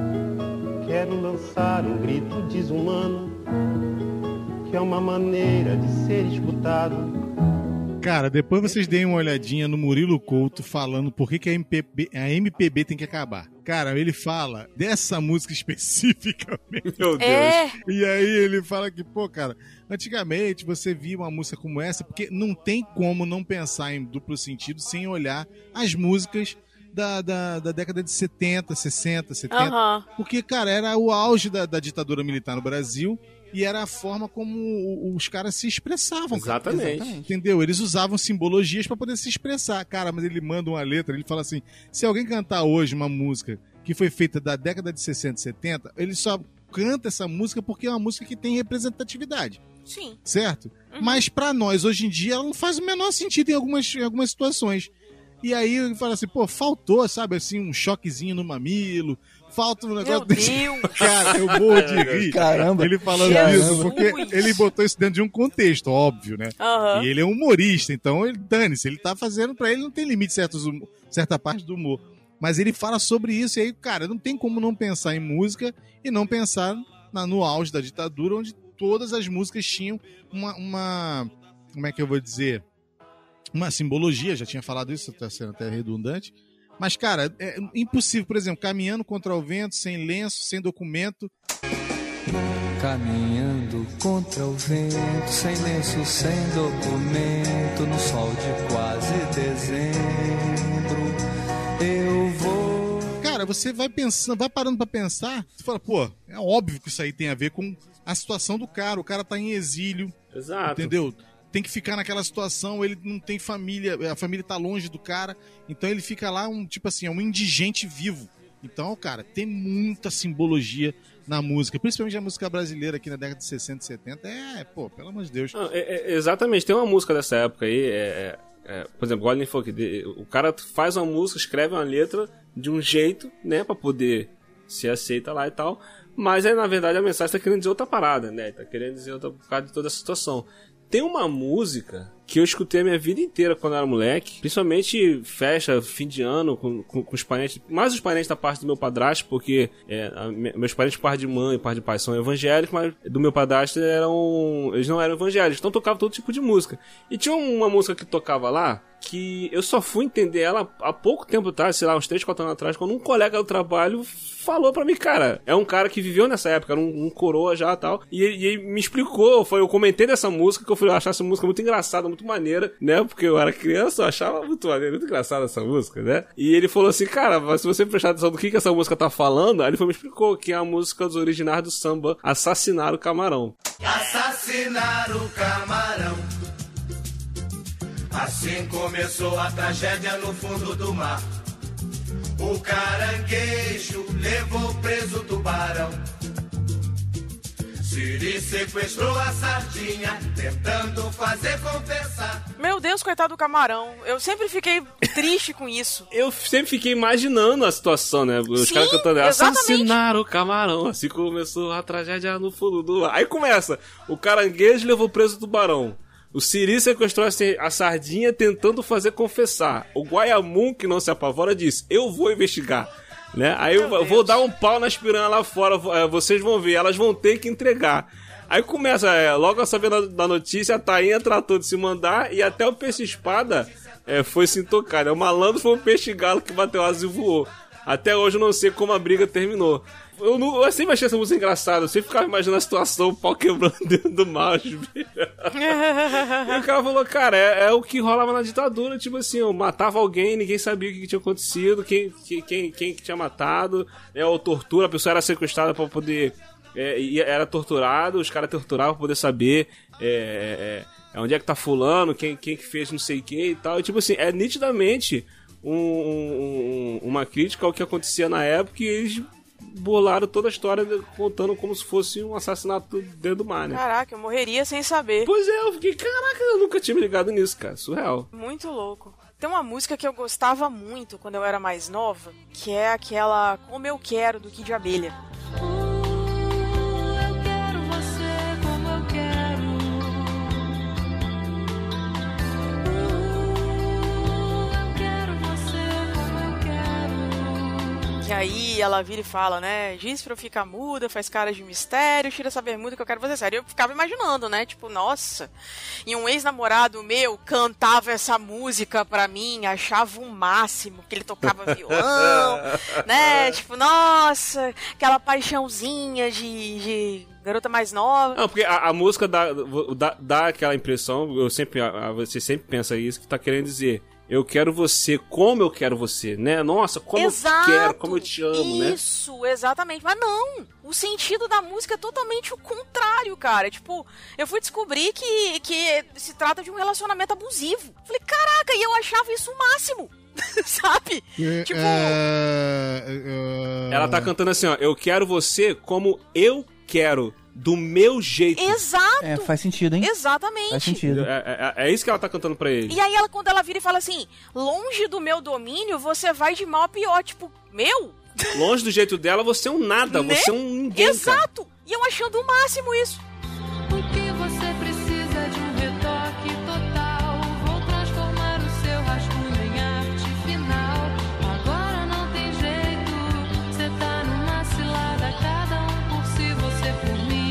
quero lançar um grito desumano, que é uma maneira de ser escutado. Cara, depois vocês deem uma olhadinha no Murilo Couto falando por que, que a, M P B, a M P B tem que acabar. Cara, ele fala dessa música especificamente. Meu Deus. É. E aí ele fala que, pô, cara, antigamente você via uma música como essa, porque não tem como não pensar em duplo sentido sem olhar as músicas Da, da, da década de setenta, sessenta, setenta. Uhum. Porque, cara, era o auge da, da ditadura militar no Brasil e era a forma como os caras se expressavam. Exatamente. Cara. Entendeu? Eles usavam simbologias pra poder se expressar. Cara, mas ele manda uma letra, ele fala assim, se alguém cantar hoje uma música que foi feita da década de sessenta, setenta, ele só canta essa música porque é uma música que tem representatividade. Sim. Certo? Uhum. Mas pra nós, hoje em dia, ela não faz o menor sentido em algumas, em algumas situações. E aí ele fala assim, pô, faltou, sabe, assim, um choquezinho no mamilo, falta um negócio... Meu Deus! Cara, eu morro de rir. Caramba! Ele falando Jesus. isso, porque ele botou isso dentro de um contexto, óbvio, né? Uhum. E ele é humorista, então ele, dane-se, ele tá fazendo pra ele, não tem limite certos, certa parte do humor. Mas ele fala sobre isso, e aí, cara, não tem como não pensar em música e não pensar na, no auge da ditadura, onde todas as músicas tinham uma, uma... Como é que eu vou dizer? Uma simbologia, já tinha falado isso, tá sendo até redundante. Mas, cara, é impossível, por exemplo, caminhando contra o vento, sem lenço, sem documento. Caminhando contra o vento, sem lenço, sem documento, no sol de quase dezembro, eu vou... Cara, você vai pensando, vai parando pra pensar, você fala, pô, é óbvio que isso aí tem a ver com a situação do cara, o cara tá em exílio. Exato. Entendeu? Tem que ficar naquela situação, ele não tem família, a família tá longe do cara, então ele fica lá, um tipo assim, é um indigente vivo. Então, cara, tem muita simbologia na música, principalmente a música brasileira aqui na década de sessenta e setenta, é, pô, pelo amor de Deus. Não, é, é, exatamente, tem uma música dessa época aí, é, é, por exemplo, Golden Folk, o cara faz uma música, escreve uma letra de um jeito, né, pra poder ser aceita lá e tal, mas aí, na verdade, a mensagem tá querendo dizer outra parada, né, tá querendo dizer outra por causa de toda essa situação. Tem uma música que eu escutei a minha vida inteira quando eu era moleque, principalmente festa, fim de ano, com, com, com os parentes, mais os parentes da parte do meu padrasto, porque é, a, meus parentes, par de mãe e par de pai, são evangélicos, mas do meu padrasto eram, eles não eram evangélicos, então tocavam todo tipo de música. E tinha uma música que tocava lá, que eu só fui entender ela há pouco tempo atrás, sei lá, uns três, quatro anos atrás, quando um colega do trabalho falou pra mim, cara, é um cara que viveu nessa época, era um, um coroa já e tal, e ele, e ele me explicou, foi, eu comentei dessa música, que eu falei, eu achava essa música muito engraçada, muito muito maneira, né? Porque eu era criança, eu achava muito maneira, muito engraçada essa música, né? E ele falou assim, cara, mas se você prestar atenção do que, que essa música tá falando, aí ele foi, me explicou que é a música dos originais do samba, Assassinar o Camarão. Assassinar o camarão. Assim começou a tragédia no fundo do mar. O caranguejo levou preso o tubarão. Siri sequestrou a sardinha, tentando fazer confessar. Meu Deus, coitado do camarão. Eu sempre fiquei triste com isso. Eu sempre fiquei imaginando a situação, né? Os Sim, caras cantando exatamente. Assassinar o camarão. Assim começou a tragédia no fundo do mar. Aí começa. O caranguejo levou preso o tubarão. O Siri sequestrou a sardinha tentando fazer confessar. O Guaiamum, que não se apavora, disse, eu vou investigar. Né? Aí eu Meu vou Deus. dar um pau nas piranhas lá fora, vocês vão ver, elas vão ter que entregar. Aí começa, é, logo a saber da, da notícia, a Tainha tratou de se mandar e até o peixe-espada é, foi se intocar. Né? O malandro foi um peixe-galo que bateu asa e voou. Até hoje eu não sei como a briga terminou. Eu, não, eu sempre achei essa música engraçada, eu sempre ficava imaginando a situação, o pau quebrando dentro do mar. E o cara falou, cara, é, é o que rolava na ditadura, tipo assim, eu matava alguém, ninguém sabia o que tinha acontecido, quem, quem, quem, quem que tinha matado, é, ou tortura, a pessoa era sequestrada pra poder, é, era torturado, os caras torturavam pra poder saber é, é, é, onde é que tá fulano, quem, quem que fez não sei o que e tal, e tipo assim, é nitidamente um, um, uma crítica ao que acontecia na época e eles bolaram toda a história contando como se fosse um assassinato dentro do mar, né? Caraca, eu morreria sem saber. Pois é, eu fiquei, caraca, eu nunca tinha me ligado nisso, cara, surreal. Muito louco. Tem uma música que eu gostava muito quando eu era mais nova, que é aquela Como Eu Quero, do Kid Abelha. Que aí ela vira e fala, né? Diz pra eu ficar muda, faz cara de mistério, tira essa bermuda que eu quero fazer sério. Eu ficava imaginando, né? Tipo, nossa. E um ex-namorado meu cantava essa música pra mim, achava o máximo, que ele tocava violão, né? Tipo, nossa, aquela paixãozinha de, de garota mais nova. Não, porque a, a música dá, dá, dá aquela impressão, eu sempre, você sempre pensa isso, que tá querendo dizer... Eu quero você como eu quero você, né? Nossa, como Exato, eu quero, como eu te amo, né? Isso, exatamente. Mas não, o sentido da música é totalmente o contrário, cara. Tipo, eu fui descobrir que, que se trata de um relacionamento abusivo. Falei, caraca, e eu achava isso o máximo. Sabe? É, tipo... é, é... Ela tá cantando assim, ó. Eu quero você como eu quero. Do meu jeito. Exato. É, faz sentido, hein? Exatamente. Faz sentido. É, é, é isso que ela tá cantando pra ele. E aí, ela, quando ela vira e fala assim, longe do meu domínio, você vai de mal a pior. Tipo, meu? Longe do jeito dela, você é um nada. Né? Você é um ninguém, Exato. Cara. E eu achando o máximo isso. O que você precisa de um retoque total? Vou transformar o seu rascunho em arte final. Agora não tem jeito. Você tá numa cilada, cada um por si, você por mim.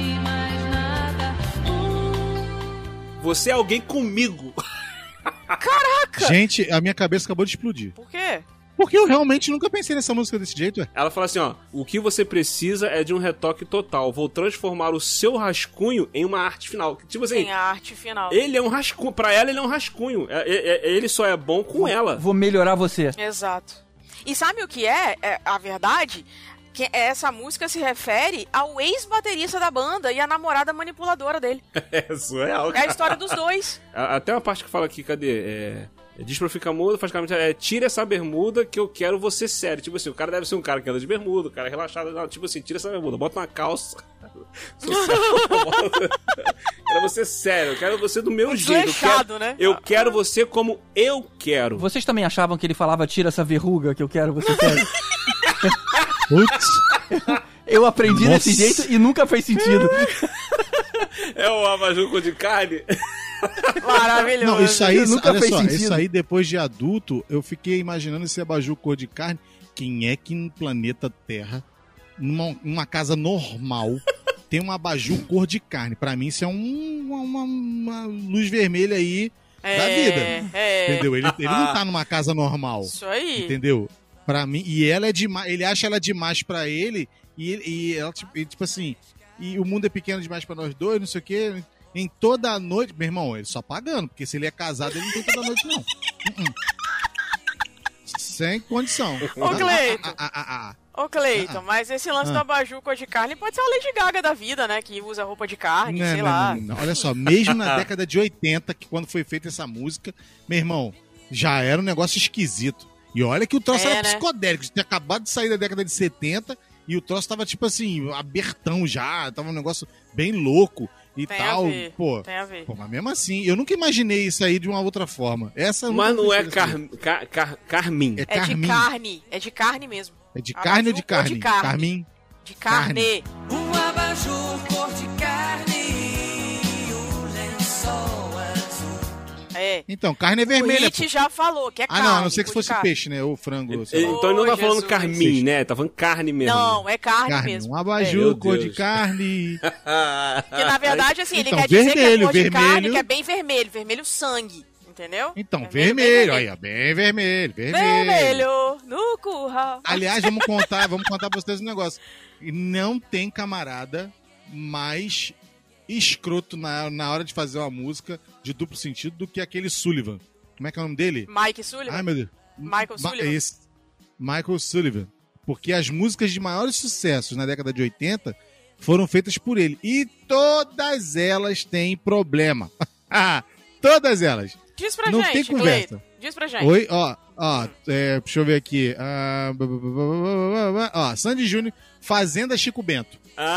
Você é alguém comigo. Caraca! Gente, a minha cabeça acabou de explodir. Por quê? Porque eu realmente nunca pensei nessa música desse jeito, ué. Ela fala assim, ó. O que você precisa é de um retoque total. Vou transformar o seu rascunho em uma arte final. Tipo assim... Em a arte final. Ele é um rascunho. Pra ela, ele é um rascunho. É, é, ele só é bom com vou, ela. Vou melhorar você. Exato. E sabe o que é? É a verdade... Que essa música se refere ao ex-baterista da banda e a namorada manipuladora dele. É surreal, cara. É a história dos dois. Até uma parte que fala aqui, cadê? É... Diz pra ficar muda, faz caminho, é, tira essa bermuda que eu quero você sério. Tipo assim, o cara deve ser um cara que anda de bermuda, o cara é relaxado. Não, tipo assim, tira essa bermuda, bota uma calça. Quero você sério, eu quero você do meu jeito. Eu quero, né? eu quero você como eu quero. Vocês também achavam que ele falava tira essa verruga que eu quero você sério? Putz. Eu aprendi Nossa. desse jeito e nunca fez sentido. É o abajur cor de carne. Maravilhoso. Não, isso aí, nunca olha fez só, sentido. isso aí depois de adulto, eu fiquei imaginando esse abajur cor de carne. Quem é que no planeta Terra, numa, numa casa normal, tem um abajur cor de carne? Pra mim isso é um, uma, uma luz vermelha aí é, da vida. É. Entendeu? Ele, ele não tá numa casa normal. Isso aí. Entendeu? Pra mim, e ela é demais, ele acha ela demais pra ele, e, ele, e ela, tipo, e, tipo assim, e o mundo é pequeno demais pra nós dois, não sei o quê. em toda a noite. Meu irmão, ele só pagando, porque se ele é casado, ele não tem toda a noite, não. Uh-uh. Sem condição. Ô, Cleiton. Ah, ah, ah, ah, Ô, Cleiton, ah, ah. mas esse lance ah. do abajur cor de carne pode ser a Lady Gaga da vida, né? Que usa roupa de carne, Não, sei não, lá. não, não. Olha só, mesmo na década de oitenta, que quando foi feita essa música, meu irmão, já era um negócio esquisito. E olha que o troço É, era né? psicodélico. Tinha acabado de sair da década de setenta e o troço tava, tipo assim, abertão já. Tava um negócio bem louco e Tem tal. a ver, Pô, tem a ver. pô, mas mesmo assim, eu nunca imaginei isso aí de uma outra forma. Essa eu Mas nunca não é pensei car, car, car, carmim. É É carmim. de carne, é de carne mesmo. É de Abajur carne ou de cor carne? de carne. Carmim? De carne. Um abajur cor de carne e um lençol azul. É. Então, carne é vermelha. O Hit pô. já falou que é Ah, carne. não, a não ser que cor de fosse carne. peixe, né? Ou frango. sei lá. Então ele não tá Ô, falando Jesus. carmim, né? Tá falando carne mesmo. Não, é carne, Carne, mesmo. um É. abajur, Meu cor de Deus. carne. Que na verdade, assim, ele Então, quer dizer que é vermelho, cor de carne, vermelho. que é bem vermelho, vermelho sangue, entendeu? Então, Vermelho, vermelho, bem aí, ó, bem vermelho, vermelho. Vermelho no curral. Aliás, vamos contar, vamos contar pra vocês um negócio. E não tem camarada mais escroto na, na hora de fazer uma música de duplo sentido do que aquele Sullivan. Como é que é o nome dele? Mike Sullivan? Ai, meu Deus. Michael Ma- Sullivan? Esse. Michael Sullivan. Porque as músicas de maiores sucessos na década de oitenta foram feitas por ele. E todas elas têm problema. Todas elas. Diz pra Não gente, tem conversa. Cleiton. Diz pra gente. Oi, ó, ó, é, deixa eu ver aqui. Ah, bu- bu- bu- bu- bu- bu- bu- ó, Sandy Júnior, Fazenda Chico Bento.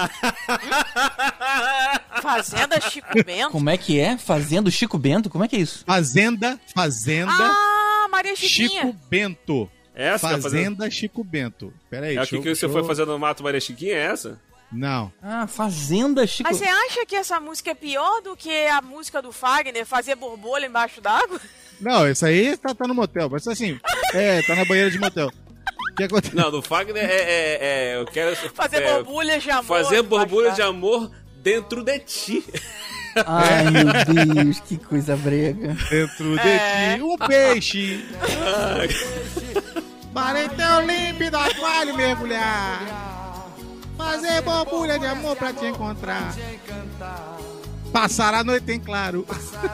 Fazenda Chico Bento? Como é que é? Fazendo Chico Bento? Como é que é isso? Fazenda, Fazenda Ah, Maria Chiquinha. Chico Bento. Essa que tá Fazenda Chico Bento. Pera aí, É o deixa que, eu- que você deixa foi eu- fazer no Mato Maria Chiquinha? É essa? Não. Ah, Fazenda Chico... Mas você acha que essa música é pior do que a música do Fagner, fazer borbolha embaixo d'água? Não, isso aí tá, tá no motel. Mas assim, é, tá na banheira de motel. O que acontece? Não, do Fagner é... é, é eu quero... Fazer é, borbulhas de amor. Fazer embaixo borbulha de d'água. amor dentro de ti. Ai, meu Deus, que coisa brega. Dentro É. de ti, um peixe. Baretão límpido, aquário mergulhar. Fazer borbulha de amor pra te encontrar. Passar a noite em claro.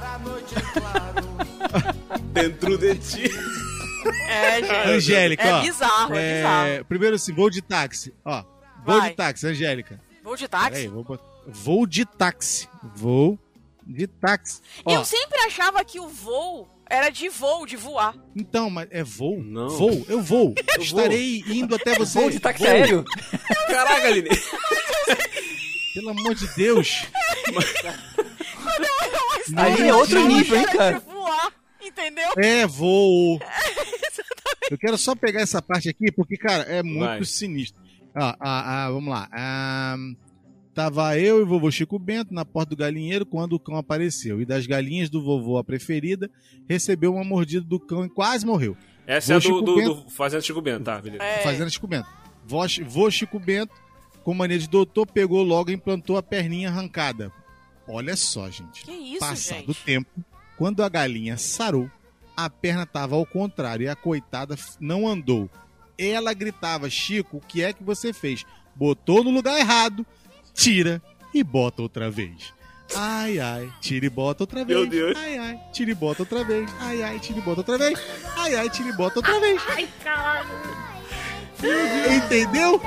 Dentro de ti. É, gente. Angélica, é ó. bizarro, é, é, bizarro. Primeiro assim, voo de táxi. Ó, voo Vai. de táxi, Angélica. Vou de táxi? Peraí, vou botar. Voo de táxi. Voo de táxi. Ó, Eu sempre achava que o voo era de voo, de voar. então, mas é voo? Não. Voo? Eu vou. Eu Estarei indo até você. Voo de táxi Vou. aéreo? Caraca, Aline. Pelo amor de Deus. Ali é outro nível, hein, cara? De voar, entendeu? É voo. Eu quero só pegar essa parte aqui, porque, cara, é muito Vai. sinistro. Ah, ah, ah, vamos lá. Ah, tava eu e o vovô Chico Bento na porta do galinheiro quando o cão apareceu. E das galinhas do vovô, a preferida, recebeu uma mordida do cão e quase morreu. Essa é a Vô do, Chico do, Bento. do Fazenda Chico Bento, tá, beleza. É. Fazendo Chico Bento. Vô, vô Chico Bento, com mania de doutor, pegou logo e implantou a perninha arrancada. Olha só, gente. Que isso, Passado o gente? tempo, quando a galinha sarou, a perna estava ao contrário e a coitada f- não andou. Ela gritava: Chico, o que é que você fez? Botou no lugar errado, tira e bota outra vez. Ai, ai, tira e bota outra vez. Meu Deus. Ai, ai, tira e bota outra vez. Ai, ai, tira e bota outra vez. Ai, ai, tira e bota outra vez. Ai, caralho. Entendeu?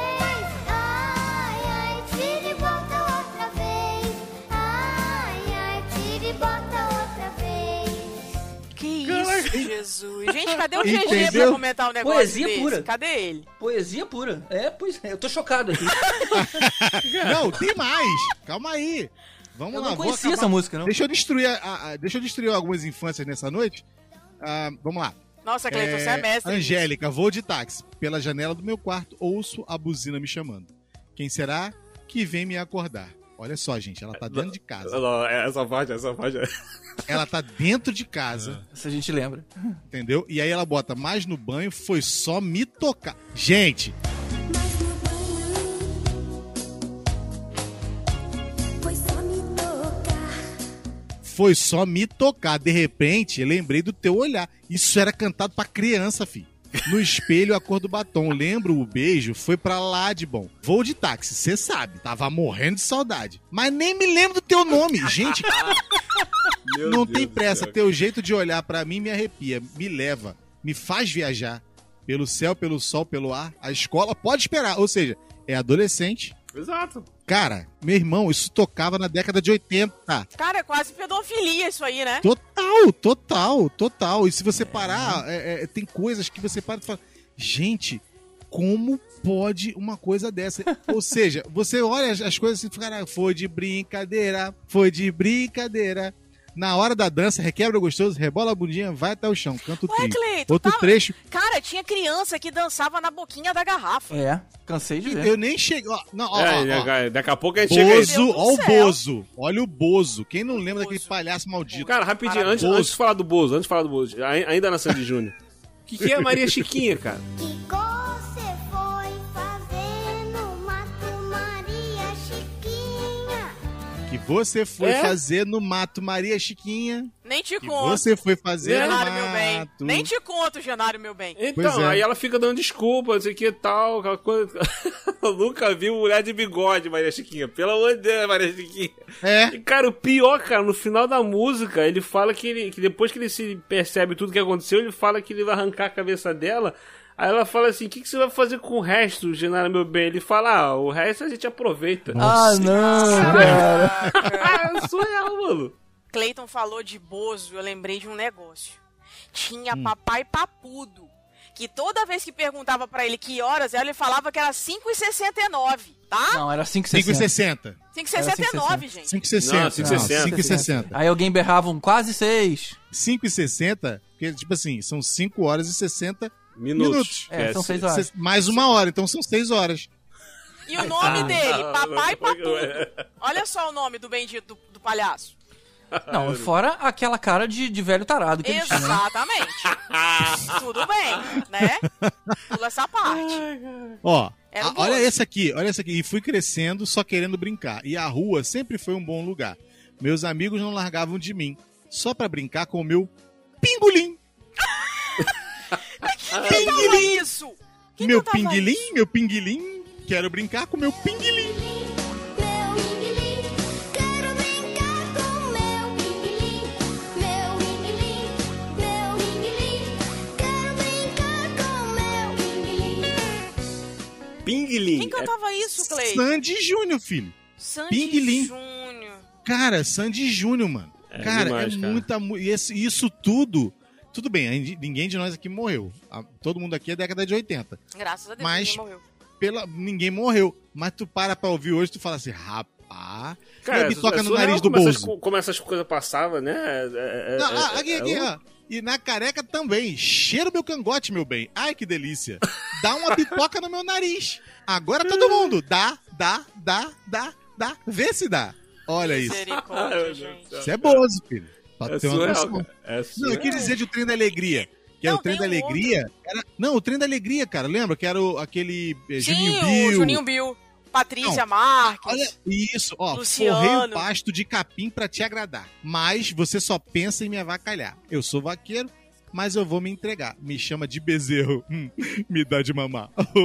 Ai, ai, tira e bota outra vez. Ai, ai, tira e bota outra vez. Que isso, Jesus. Gente, cadê o G G Entendeu? pra comentar um negócio Poesia desse? pura. Cadê ele? Poesia pura. É, pois é. Eu tô chocado aqui. Não, tem mais. Calma aí. Vamos Eu lá. não vou conhecia acabar- essa música, não. Deixa eu destruir, a- a- a- deixa eu destruir algumas infâncias nessa noite. Ah, vamos lá. Nossa, Cleiton, você é mestre. Angélica, vou de táxi. Pela janela do meu quarto, ouço a buzina me chamando. Quem será que vem me acordar? Olha só, gente, ela tá dentro de casa. Não, essa parte, essa parte. Ela tá dentro de casa, Se a gente lembra. entendeu? E aí ela bota mais no banho, foi só me tocar. Gente, Foi só me tocar. foi só me tocar. De repente, eu lembrei do teu olhar. Isso era cantado pra criança, filho. No espelho, a cor do batom. Lembro, o beijo foi pra lá de bom. Voo de táxi, você sabe. Tava morrendo de saudade. Mas nem me lembro do teu nome. Gente, Meu não Deus tem do pressa. céu. Teu jeito de olhar pra mim me arrepia. Me leva. Me faz viajar. Pelo céu, pelo sol, pelo ar. A escola pode esperar. Ou seja, é adolescente. Exato. Cara, meu irmão, isso tocava na década de oitenta. Cara, é quase pedofilia isso aí, né? Total, total, total. E se você parar, é, é, tem coisas que você para e fala, gente, como pode uma coisa dessa? Ou seja, você olha as, as coisas assim e fala, "Ah, foi de brincadeira, foi de brincadeira. Na hora da dança, requebra o gostoso, rebola a bundinha, vai até o chão, canta o Ué, trio." Cleiton, Outro tá- trecho. Cara, tinha criança que dançava na boquinha da garrafa. É, cansei de ver. Eu nem cheguei. Ó, não, ó, É, ó, ó. daqui- daqui a pouco a gente chega aí. Bozo, ó o céu. Bozo. Olha o Bozo. Quem não lembra daquele palhaço maldito? Cara, rapidinho, antes, Bozo. antes de falar do Bozo, antes de falar do Bozo, ai- ainda na Sandy Júnior. O que, que é Maria Chiquinha, cara? Você foi fazer no mato, Maria Chiquinha? Que você foi É? fazer no mato, Maria Chiquinha. Nem te Que conto. você foi fazer no Genário, meu bem. mato. Nem te conto, Genário, meu bem. Pois Então, é. aí ela fica dando desculpa, não sei o que e tal, aquela coisa. Eu nunca vi mulher de bigode, Maria Chiquinha. Pelo amor de Deus, Maria Chiquinha. É. E, cara, o pior, cara, no final da música, ele fala que, ele, que depois que ele se percebe tudo que aconteceu, ele fala que ele vai arrancar a cabeça dela. Aí ela fala assim, o que, que você vai fazer com o resto, Genaro, meu bem? Ele fala, ah, o resto a gente aproveita. Ah, não, cara. Ah, é surreal, mano. Cleiton falou de Bozo, eu lembrei de um negócio. Tinha Hum. papai papudo, que toda vez que perguntava pra ele que horas era, ele falava que era cinco e sessenta e nove, tá? Não, era cinco e cinco e sessenta. sessenta. cinco e sessenta e nove, gente. cinco e sessenta. Não, cinco e sessenta. cinco e sessenta. Aí alguém berrava um quase seis. cinco e sessenta, porque, tipo assim, são cinco horas e sessenta Minutos. minutos. É, são seis horas. Se- Mais uma hora, então são seis horas. E o nome Ah, dele, papai não, papudo. Olha só o nome do bendito do, do palhaço. Não, fora aquela cara de, de velho tarado que ele tinha. né? Exatamente. Tudo bem, né? Pula essa parte. Ó, Era a- o olha Bozo. esse aqui, olha esse aqui. E fui crescendo só querendo brincar. E a rua sempre foi um bom lugar. Meus amigos não largavam de mim. Só pra brincar com o meu pingolim. Quem cantava isso? Quem meu cantava pinguilim, isso? meu pinguilim. Quero brincar com meu pinguilim. Meu pinguilim, quero brincar com meu pinguilim. Meu pinguilim, meu pinguilim, quero brincar com meu pinguilim. Pinguilim. Quem cantava isso, Clay? Sandy Júnior, filho. Sandy Pinguilim. Júnior. Cara, Sandy Júnior, mano. É cara, demais, é cara. muita... mu- e esse- isso tudo... Tudo bem, a- ninguém de nós aqui morreu. A- Todo mundo aqui é década de oitenta. Graças a Deus, Mas- ninguém morreu. Pela, ninguém morreu. Mas tu para pra ouvir hoje, tu fala assim, rapaz... Cara, e a bitoca é no surreal nariz do como essas, Bozo. como essas coisas passavam, né? É, é, Não, é, ah, aqui, é aqui, um- ó. E na careca também. Cheira meu cangote, meu bem. Ai, que delícia. Dá uma bitoca no meu nariz. Agora todo mundo. Dá, dá, dá, dá, dá. Vê se dá. Olha isso. Misericórdia, gente. Isso é Bozo, filho. Pra É ter uma surreal, noção. cara. É Não, eu surreal. queria dizer de O Trem da Alegria. Que era Não, o Trem da tem um Alegria. Era... Não, o Trem da Alegria, cara. Lembra? Que era o, aquele eh, Sim, Juninho o Bill. Juninho Bill. Patrícia Não, Marques. Olha isso, ó. Luciano. Forrei o pasto de capim pra te agradar. Mas você só pensa em me avacalhar. Eu sou vaqueiro, mas eu vou me entregar. Me chama de bezerro. Hum, me dá de mamar.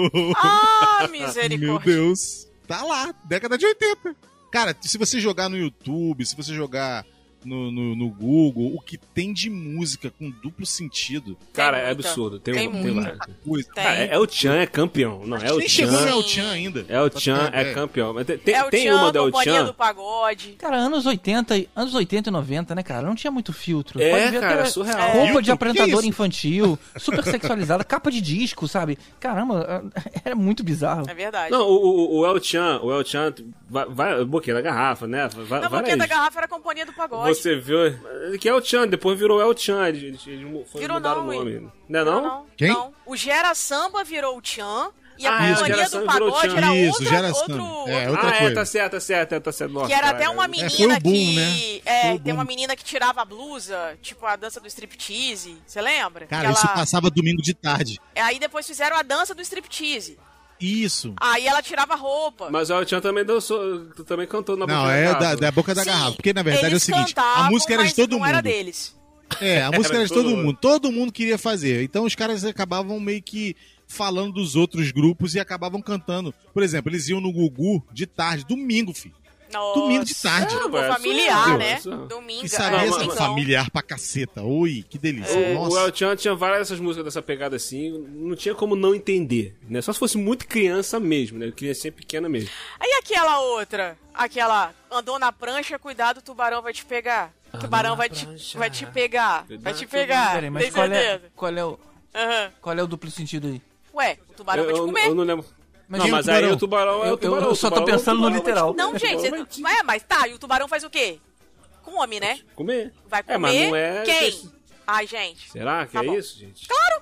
Ah, Meu misericórdia. Deus. Tá lá, década de oitenta. Cara, se você jogar no YouTube, se você jogar no, no, no Google, o que tem de música com duplo sentido. Cara, é muita. absurdo. Tem, Tem um, tem muita. vários. Coisa. Tem. Cara, é, é o Tchan, é campeão. Não, é o Nem chegou no Tchan. El Chan ainda. É o Pra Tchan, ter uma é ideia. campeão. Mas tem, tem, É o tem Tchan, uma da El Companhia Chan. do Pagode. Cara, anos oitenta, e- anos oitenta e noventa, né, cara? Não tinha muito filtro. É, Pode ver cara, até surreal. roupa Filtro? de apresentador Que isso? infantil, super sexualizada, capa de disco, sabe? Caramba, era muito bizarro. É verdade. Não, o, o, o El Chan, o El Chan vai, vai boquinha da garrafa, né? Vai, Na vai boquinha da garrafa era a Companhia do Pagode. Você viu? Que é o Tchan, depois virou El Chan. Eles, eles mu- foi- Virou mudaram não, o nome. hein? Não é não? Não, Quem? não. O Gera Samba virou o Tchan. E a Ah, é, o Companhia Gera do Samba virou o Pagode Tchan. era Isso, outra, Gera outro, Samba. outro É, outra Ah, é, coisa. tá certo, tá certo, tá certo. Nossa, que era cara, até uma é- menina foi o boom, que. né? É, Foi o tem boom. uma menina que tirava a blusa, tipo a dança do striptease. Você lembra? Cara, Que isso ela- passava domingo de tarde. Aí depois fizeram a dança do striptease. Isso. Aí ela tirava a roupa. Mas o El Chan também dançou, também cantou na Não, boquinha é da da, garrafa. da boca da Sim, garrafa. Porque, na verdade, é o eles seguinte, cantavam, a música era de mas todo não mundo. era deles. É, a música era de todo todo mundo. Todo mundo queria fazer. Então os caras acabavam meio que falando dos outros grupos e acabavam cantando. Por exemplo, eles iam no Gugu de tarde, domingo, filho. Nossa. Domingo de tarde. Grupo familiar, Entendeu? né? Isso. Domingo. E sabe, é, essa então. familiar pra caceta. Ui, que delícia. O, Nossa. o El Chan tinha várias dessas músicas dessa pegada assim, não tinha como não entender, né? Só se fosse muito criança mesmo, né? Criança pequena mesmo. Aí aquela outra, aquela andou na prancha, cuidado, o tubarão vai te pegar. O tubarão vai te, vai te pegar. Vai te pegar. Peraí, mas Tem qual é, certeza? qual, é o, Aham. qual é o duplo sentido aí? Ué, o tubarão Eu, vai te eu, comer. eu não lembro. Mas não, quem é o mas aí tubarão? o tubarão é Eu- o tubarão. eu o só tô tubarão- pensando o no tubarão vai literal. te- Não, o gente, tubarão vai cê- te é, mas tá, e o tubarão faz o quê? Come, né? comer. Vai comer É, mas não é... quem? Ai, gente. Será que Tá é bom. isso, gente? Claro!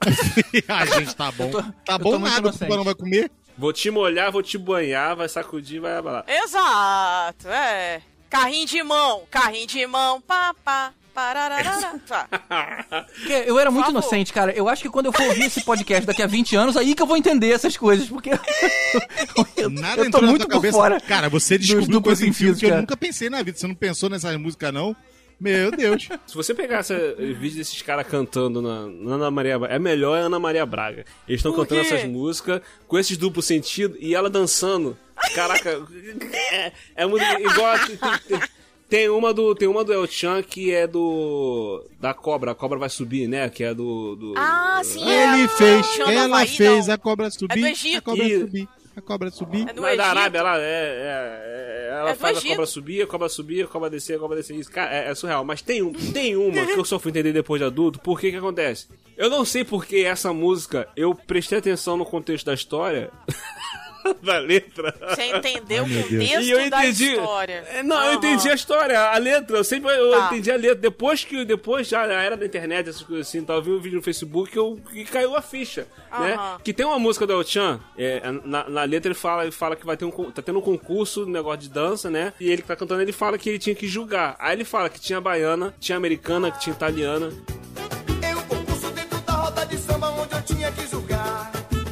Ah, gente, tá bom. tô- Tá eu bom tô muito nada, o inocente. tubarão vai comer. Vou te molhar, vou te banhar, vai sacudir, vai abalar. Exato, é. Carrinho de mão, carrinho de mão, pá, pá, parararara. Tá. Porque eu era muito Por favor. inocente, cara. Eu acho que quando eu for ouvir esse podcast daqui a vinte anos, aí que eu vou entender essas coisas, porque eu, Nada eu tô entrou na muito tua por cabeça. fora. Cara, você dos descobriu duplos coisa em filme sentidos, que eu cara. nunca pensei na vida. Você não pensou nessas músicas, não? Meu Deus. Se você pegar esse vídeo desses caras cantando na, na Ana Maria Braga, é melhor é Ana Maria Braga. Eles estão Por cantando quê? essas músicas com esses duplos sentidos e ela dançando. Caraca, é, é muito igual. a- Tem, tem uma do tem uma do El Chan que é do da cobra, a cobra vai subir, né? Que é do, do Ah, sim, Ele é. fez, Chão do ela Havaí, fez não. a cobra subir. É do Egito. A cobra E- subir. A cobra subir. É do Não é da Egito. Arábia, ela, é, é- é- ela É do faz a Egito. cobra subir, a cobra subir, a cobra descer, a cobra descer. Isso, cara, é, é surreal. Mas tem, um, tem uma que eu só fui entender depois de adulto. Por que que acontece? Eu não sei por que essa música, eu prestei atenção no contexto da história, da letra. Você entendeu o Ai, meu Deus. contexto E eu da entendi. história. É, Não, eu Aham. entendi a história, a letra. Eu sempre eu Tá. entendi a letra. Depois que depois já na era da internet, essas coisas assim, tava vendo um vídeo no Facebook eu, que caiu a ficha, né? Aham. Que tem uma música do El Chan, é, na, na letra ele fala, ele fala que vai ter um con- tá tendo um concurso, um negócio de dança, né? E ele que tá cantando, ele fala que ele tinha que julgar. Aí ele fala que tinha baiana, tinha americana, que tinha italiana. Em um concurso dentro da roda de samba onde eu tinha que julgar.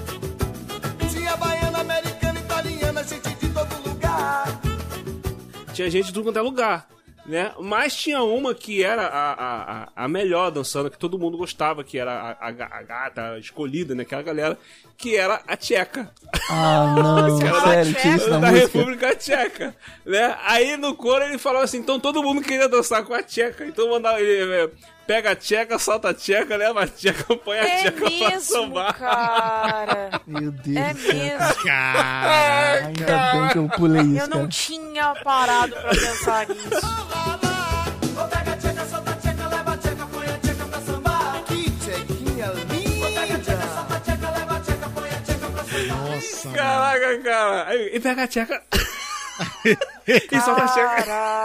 Tinha baiana, americana, italiana, gente de todo lugar. Tinha gente de tudo quanto é lugar, né? Mas tinha uma que era a, a, a- a melhor dançando, que todo mundo gostava, que era a, a, a gata a escolhida, né? Aquela galera, que era a tcheca. Ah, não, Era sério, tinha isso na da música. República Tcheca, né? Aí no coro ele falou assim, então todo mundo queria dançar com a tcheca, então mandava ele é, pega a tcheca, solta a tcheca, leva a tcheca, põe a É tcheca pra mesmo, sambar. cara. Meu Deus É do céu. mesmo. Cara, Ainda bem que eu pulei isso, Eu não cara. tinha parado pra pensar nisso. Ô, pega a tcheca, solta a tcheca, leva a tcheca, põe a tcheca pra sambar. Que tchequinha linda. Ô, pega a tcheca, solta a tcheca, leva a tcheca, põe a tcheca pra sambar. nossa, mano. Caraca, cara. Aí, e pega a tcheca. E solta a tcheca.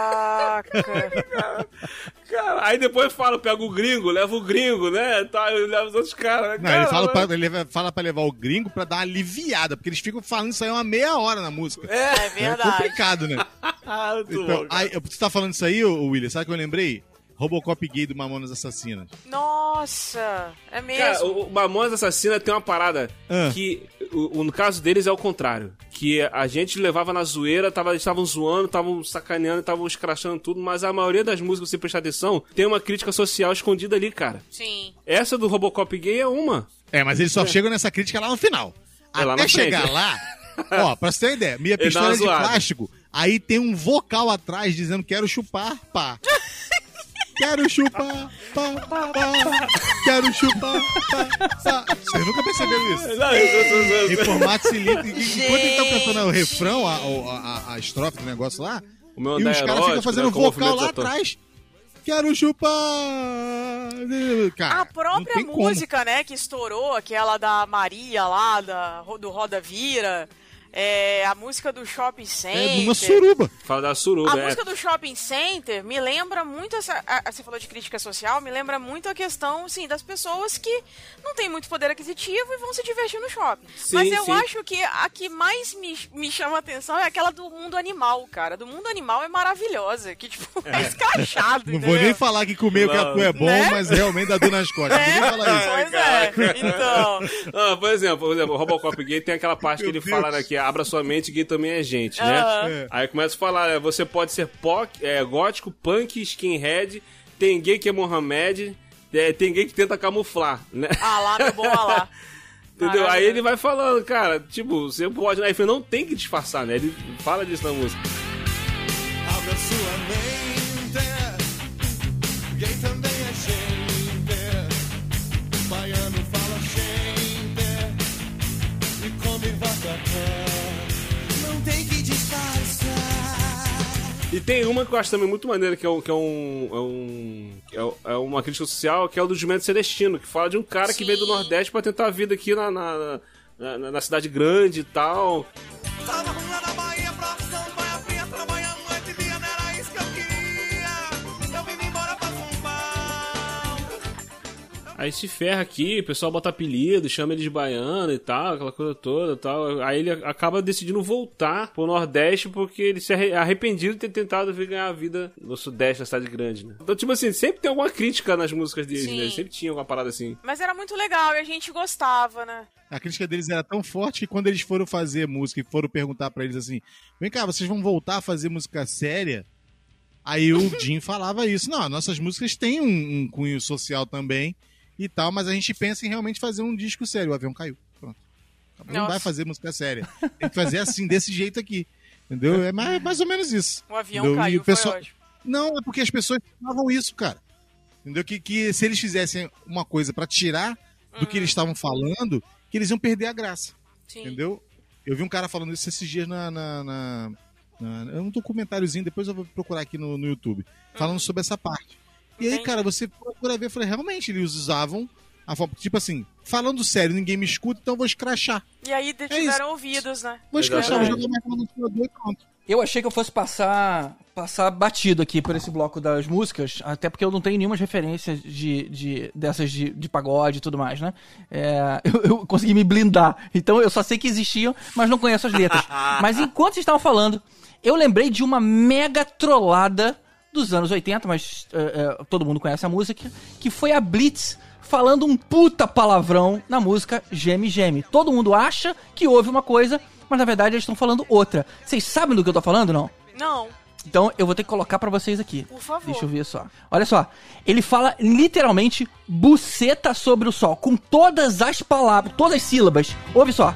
Caraca. Cara, aí depois fala, pega o gringo, leva o gringo, né? Tá, leva os outros caras. Não, ele fala pra, ele leva- fala pra levar o gringo pra dar uma aliviada, porque eles ficam falando isso aí uma meia hora na música. É É verdade. complicado, né? Ah, muito Então, bom, cara. aí, você tá falando isso aí, ô, William? Sabe o que eu lembrei? Robocop gay do Mamonas Assassinas. Nossa, é mesmo. Cara, o o Mamonas Assassina tem uma parada Ah. que, o, o- no caso deles, é o contrário. Que a gente levava na zoeira, tava, eles estavam zoando, estavam sacaneando, estavam escrachando tudo, mas a maioria das músicas, se você prestar atenção, tem uma crítica social escondida ali, cara. Sim. Essa do Robocop gay é uma. É, mas eles só chegam nessa crítica lá no final. É lá Até na frente. chegar lá, ó, pra você ter uma ideia, minha Ele dá pistola uma é de zoada. plástico, aí tem um vocal atrás dizendo quero chupar, pá. Quero chupar, pá, pá, pá. Quero chupar, pá, pá. Vocês nunca perceberam isso? Não, eu- eu- eu- eu- Em formato cilíndrico. E- Enquanto eles estão cantando o refrão, a, a, a, a estrofe do negócio lá, O meu e andar os caras erótico, ficam fazendo né, com vocal lá movimentos atrás. Quero chupar. Cara, A própria não tem como. música, né, que estourou, aquela da Maria lá, da, do Roda Vira, é, a música do Shopping Center. É numa suruba. Fala da suruba, A é. música do Shopping Center me lembra muito essa. A, a- você falou de crítica social, me lembra muito a questão, sim, das pessoas que não têm muito poder aquisitivo e vão se divertir no shopping. Sim, Mas eu sim. acho que a que mais me, me chama a atenção é aquela do mundo animal, cara. Do mundo animal é maravilhosa, que, tipo, é, escrachado. Não vou nem falar que comer o Não. catu é bom, Né? mas realmente dá dor nas costas. Não vou nem falar isso. Pois é, então. Ah, por exemplo, por exemplo, o Robocop gay tem aquela parte que ele fala, né, que abra sua mente, gay também é gente, né? Aham. É. Aí começa a falar, né, você pode ser poc, é, gótico, punk, skinhead, tem gay que é Mohamed, é, tem gay que tenta camuflar, né? Ah lá, meu bom Alá. Entendeu? Aí ele vai falando, cara, tipo, você pode, né? Ele falou, não tem que disfarçar, né? Ele fala disso na música. Abra sua mente, gay também é gente, baiano fala gente, e come vatapá, não tem que disfarçar. E tem uma que eu acho também muito maneira, que é, um, que é, um, é, um, é uma crítica social, que é o do Jumento Celestino, que fala de um cara Sim. que veio do Nordeste pra tentar a vida aqui na, na, na, na cidade grande e tal. Tá na rua da Bahia, profissão, baia fria, trabalhando noite e dia, não era isso que eu queria. Eu vim embora pra São Paulo. Aí se ferra aqui, o pessoal bota apelido, chama ele de baiano e tal, aquela coisa toda e tal. Aí ele acaba decidindo voltar pro Nordeste porque ele se arrependido de ter tentado vir ganhar a vida no Sudeste, na cidade grande, né? Então, tipo assim, sempre tem alguma crítica nas músicas deles, Sim. né? Sempre tinha alguma parada assim. Mas era muito legal e a gente gostava, né? A crítica deles era tão forte que quando eles foram fazer música e foram perguntar pra eles assim, vem cá, vocês vão voltar a fazer música séria? Aí o Jim falava isso. Não, nossas músicas têm um, um cunho social também e tal, mas a gente pensa em realmente fazer um disco sério. O avião caiu. Pronto. Não Nossa. vai fazer música séria. Tem que fazer assim, desse jeito aqui. Entendeu? É mais, mais ou menos isso. O avião entendeu? caiu, o pessoal... foi ótimo. Não, é porque as pessoas falavam isso, cara. Entendeu? Que, que se eles fizessem uma coisa pra tirar do uhum. que eles estavam falando, que eles iam perder a graça. Sim. Entendeu? Eu vi um cara falando isso esses dias na... na, na, na é um documentáriozinho, depois eu vou procurar aqui no, no YouTube, falando uhum. sobre essa parte. E aí, cara, você procura ver, eu falei, realmente, eles usavam a forma, tipo assim, falando sério, ninguém me escuta, então eu vou escrachar. E aí tiveram é ouvidos, né? Vou escrachar, vou jogar mais no ventilador e pronto. Eu achei que eu fosse passar passar batido aqui por esse bloco das músicas, até porque eu não tenho nenhuma referência de, de, dessas de, de pagode e tudo mais, né? É, eu, eu consegui me blindar, então eu só sei que existiam, mas não conheço as letras. Mas enquanto vocês estavam falando, eu lembrei de uma mega trollada dos anos oitenta, mas uh, uh, todo mundo conhece a música, que foi a Blitz falando um puta palavrão na música Geme Geme. Todo mundo acha que houve uma coisa, mas na verdade eles estão falando outra. Vocês sabem do que eu tô falando, não? Não. Então eu vou ter que colocar pra vocês aqui. Por favor. Deixa eu ver só. Olha só. Ele fala literalmente buceta sobre o sol, com todas as palavras, todas as sílabas. Ouve só.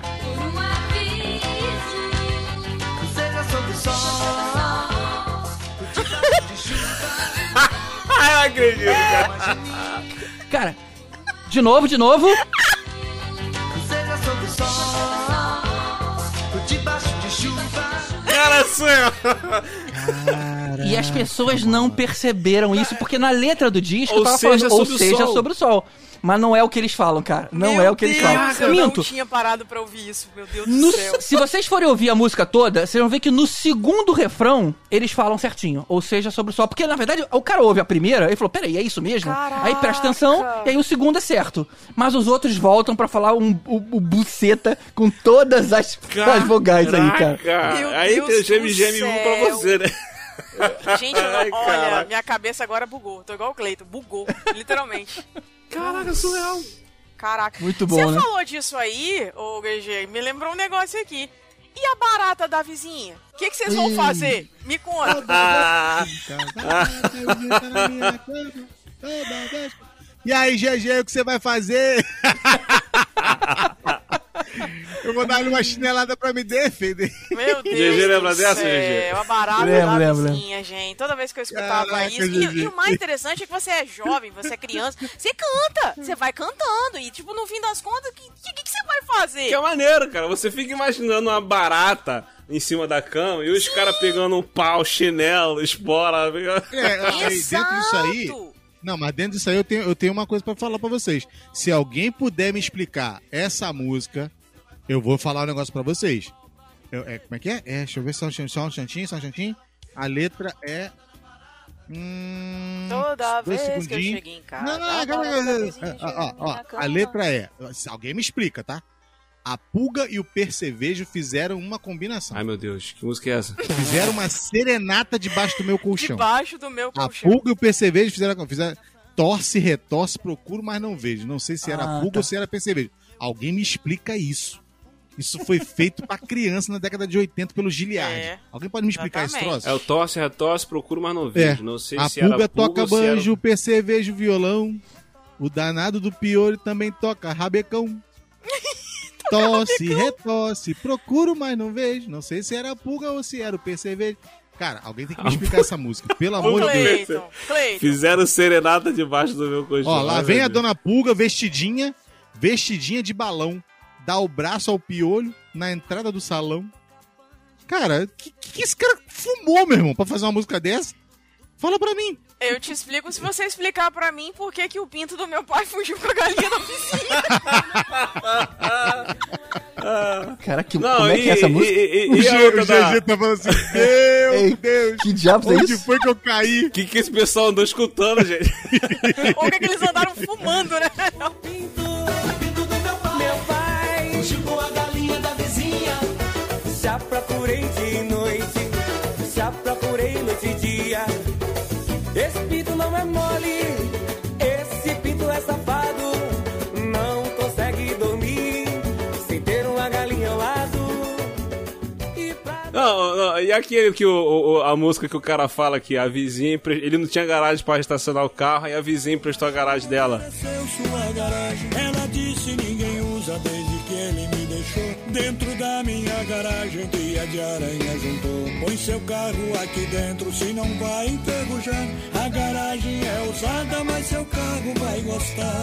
Ah, eu acredito, cara. Cara, de novo, de novo. Cara, sonho. E as pessoas não perceberam isso, porque na letra do disco ou tava seja, falando, ou sobre seja, o sol. sobre o sol. Mas não é o que eles falam, cara. Não meu é o que Deus, eles falam. Eu Minto. não tinha parado pra ouvir isso, meu Deus No, do céu. se vocês forem ouvir a música toda, vocês vão ver que no segundo refrão, eles falam certinho. Ou seja, sobre o sol. Porque, na verdade, o cara ouve a primeira, ele falou, peraí, é isso mesmo? Caraca. Aí presta atenção, e aí o segundo é certo. Mas os outros voltam pra falar um, o, o buceta com todas as, as vogais aí, cara. Meu aí Deus tem o Geme do Geme um pra céu. você, né? Gente, Ai, olha, caraca. minha cabeça agora bugou. Tô igual o Cleiton, bugou, literalmente. Caraca, surreal. Caraca. Muito bom, Você né? falou disso aí, ô G G, me lembrou um negócio aqui. E a barata da vizinha? O que que vocês vão fazer? Me conta. E aí, G G, o que você vai fazer? Eu vou dar uma chinelada pra me defender. Meu Deus. G G lembra do dessa, céu, G G? A barata Lembro, da lembro, vizinha, gente. Toda vez que eu escutava Caraca, isso. G G. E, e o mais interessante é que você é jovem, você é criança. Você canta. Você vai cantando. E, tipo, no fim das contas, o que, que, que você vai fazer? Que é maneiro, cara. Você fica imaginando uma barata em cima da cama e os caras pegando um pau, chinelo, espora. É, aí, dentro disso aí... Não, mas dentro disso aí eu tenho, eu tenho uma coisa pra falar pra vocês. Se alguém puder me explicar essa música, eu vou falar um negócio pra vocês. Eu, é, como é que é? é? Deixa eu ver só um, só um chantinho, só um chantinho. A letra é... Hum, Toda dois vez que eu segundinhos. chego em casa. Não, não, a não, barata da não, vizinha não, ó, chega ó, na a cama. letra é... Se alguém me explica, tá? A pulga e o percevejo fizeram uma combinação. Ai, meu Deus, que música é essa? Fizeram uma serenata debaixo do meu colchão. Debaixo do meu A colchão. pulga e o percevejo fizeram... fizeram torce, retorce, procuro, mas não vejo. Não sei se era Ah, pulga tá. ou se era percevejo. Alguém me explica isso. Isso foi feito pra criança na década de oitenta pelo Giliard. É, Alguém pode me explicar esse troço? É o tosse, retosse, procuro, mas não É. vejo. Não sei A se era pulga pulga toca ou se era- banjo, o percevejo, violão. O danado do piolho também toca rabecão. Tosse, retosse, procuro, mas não vejo. Não sei se era a pulga ou se era o percevejo. Cara, alguém tem que me explicar essa música, pelo amor de Deus. Cleiton, Cleiton. Fizeram serenata debaixo do meu colchão. Ó, lá Ai, vem meu a Deus. dona Pulga vestidinha, vestidinha de balão, dá o braço ao piolho na entrada do salão. Cara, que, que esse cara fumou, meu irmão, pra fazer uma música dessa? Fala pra mim. Eu te explico se você explicar pra mim por que, que o pinto do meu pai fugiu com a galinha da piscina. Cara, que, Não, como é que é essa e- música? e- e- O e a G- outra o da- G G tá falando assim, meu Ei, Deus, que diabos é onde isso? foi que eu caí? O que, que esse pessoal andou escutando, gente? Ou o que, que eles andaram fumando, né? Meu pai fugiu com a galinha da vizinha. Já procurei de noite, já procurei noite e dia. Esse pinto não é mole, esse pinto é safado. Não consegue dormir sem ter uma galinha ao lado. E pra... Não, não, e aquele que o, o- a música que o cara fala que a vizinha, empre- ele não tinha garagem pra estacionar o carro, e a vizinha emprestou a garagem dela. Sua garagem, ela disse ninguém usa desde que ele me deixou. Dentro da minha garagem, teia de aranha juntou. Põe seu carro aqui dentro, se não vai enferrujar. A garagem é usada, mas seu carro vai gostar.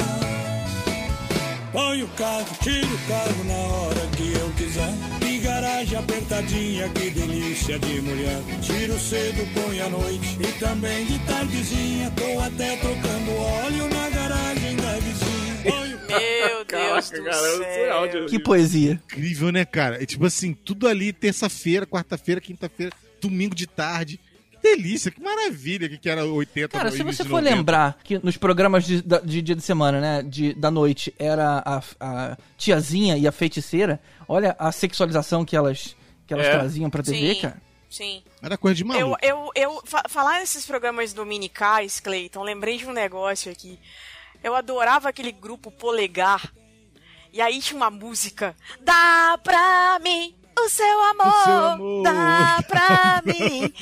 Põe o carro, tira o carro na hora que eu quiser. E garagem apertadinha, que delícia de mulher. Tiro cedo, põe à noite e também de tardezinha. Tô até trocando óleo na garagem da vizinha. Põe o Meu Deus do céu. Que poesia. Incrível, né, cara? É tipo assim, tudo ali, terça-feira, quarta-feira, quinta-feira, domingo de tarde. Que delícia, que maravilha que que era oitenta. Cara, no se início você de for noventa. lembrar que nos programas de, da- de dia de semana, né, de, da noite, era a, a tiazinha e a feiticeira, olha a sexualização que elas, que elas É. traziam pra T V, Sim. cara. Sim. Era coisa de Eu, maluco. eu, eu fa- falar nesses programas dominicais, Cleiton, lembrei de um negócio aqui. Eu adorava aquele grupo Polegar. E aí tinha uma música. Dá pra mim o seu amor. O seu amor. Dá pra mim.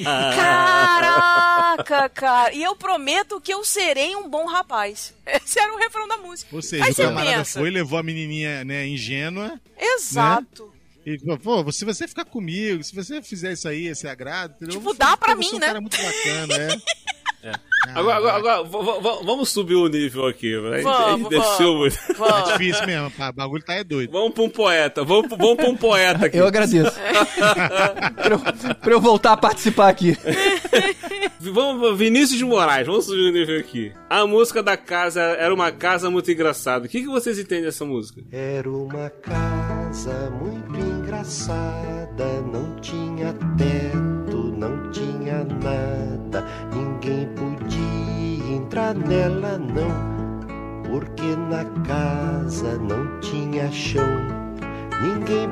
Caraca, cara. E eu prometo que eu serei um bom rapaz. Esse era o refrão da música. Ou seja, aí o você camarada pensa. foi, levou a menininha, né, ingênua. Exato. E falou, pô, se você ficar comigo, se você fizer isso aí, esse agrado, entendeu? Tipo, Eu vou dá fazer pra você mim, um né? cara muito bacana, é. Agora, agora, agora v- v- vamos subir o nível aqui. Né? A gente- a gente Vamos, desceu vamos, muito. vamos. É difícil mesmo, pá, o bagulho tá é doido. Vamos pra um poeta. Vamos, pro- vamos pra um poeta aqui. Eu agradeço. pra, eu, pra eu voltar a participar aqui. Vamos pra Vinícius de Moraes. Vamos subir o nível aqui. A música da casa era uma casa muito engraçada. O que, que vocês entendem dessa música? Era uma casa muito engraçada, não tinha teto, não tinha nada, ninguém podia entrar nela não, porque na casa não tinha chão, ninguém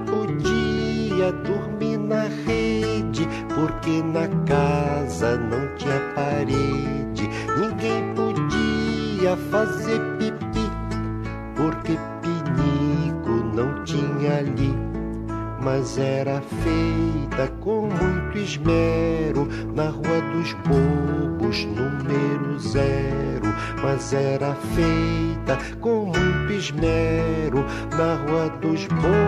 podia dormir na rede, porque na casa não tinha parede, ninguém podia fazer pipi, porque pinico não tinha ali, mas era feita com muito esmero na Rua dos Bobos, número zero. Mas era feita com muito esmero na Rua dos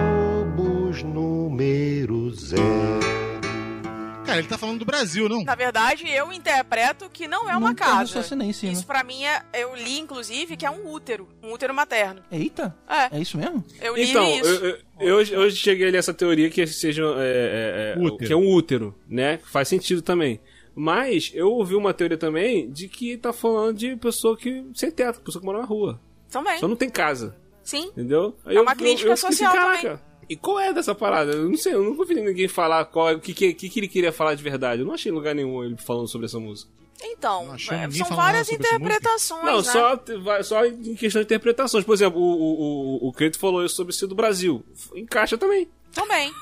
Bobos, número zero. Cara, ele tá falando do Brasil, não? Na verdade, eu interpreto que não é uma Nunca casa. raciocinei em cima. Isso pra mim é. Eu li, inclusive, que é um útero. Um útero materno. Eita, É. é isso mesmo? Eu li Então, isso. eu, eu, eu hoje, hoje cheguei ali essa teoria que seja é, é, é, Útero. que é um útero, né? Faz sentido também. Mas eu ouvi uma teoria também de que tá falando de pessoa que sem teto, pessoa que mora na rua. Também. Só não tem casa. Sim. Entendeu? Aí É uma crítica fiquei social caraca, e qual é dessa parada? Eu não sei, eu nunca vi ninguém falar qual, é- o que, que, que, que ele queria falar de verdade. Eu não achei em lugar nenhum ele falando sobre essa música. Então, achou é, ninguém são falando várias sobre essa interpretações, Não, né? só, vai- só em questão de interpretações. Por exemplo, o, o, o, o Cleito falou isso sobre ser do Brasil. Encaixa também. Também.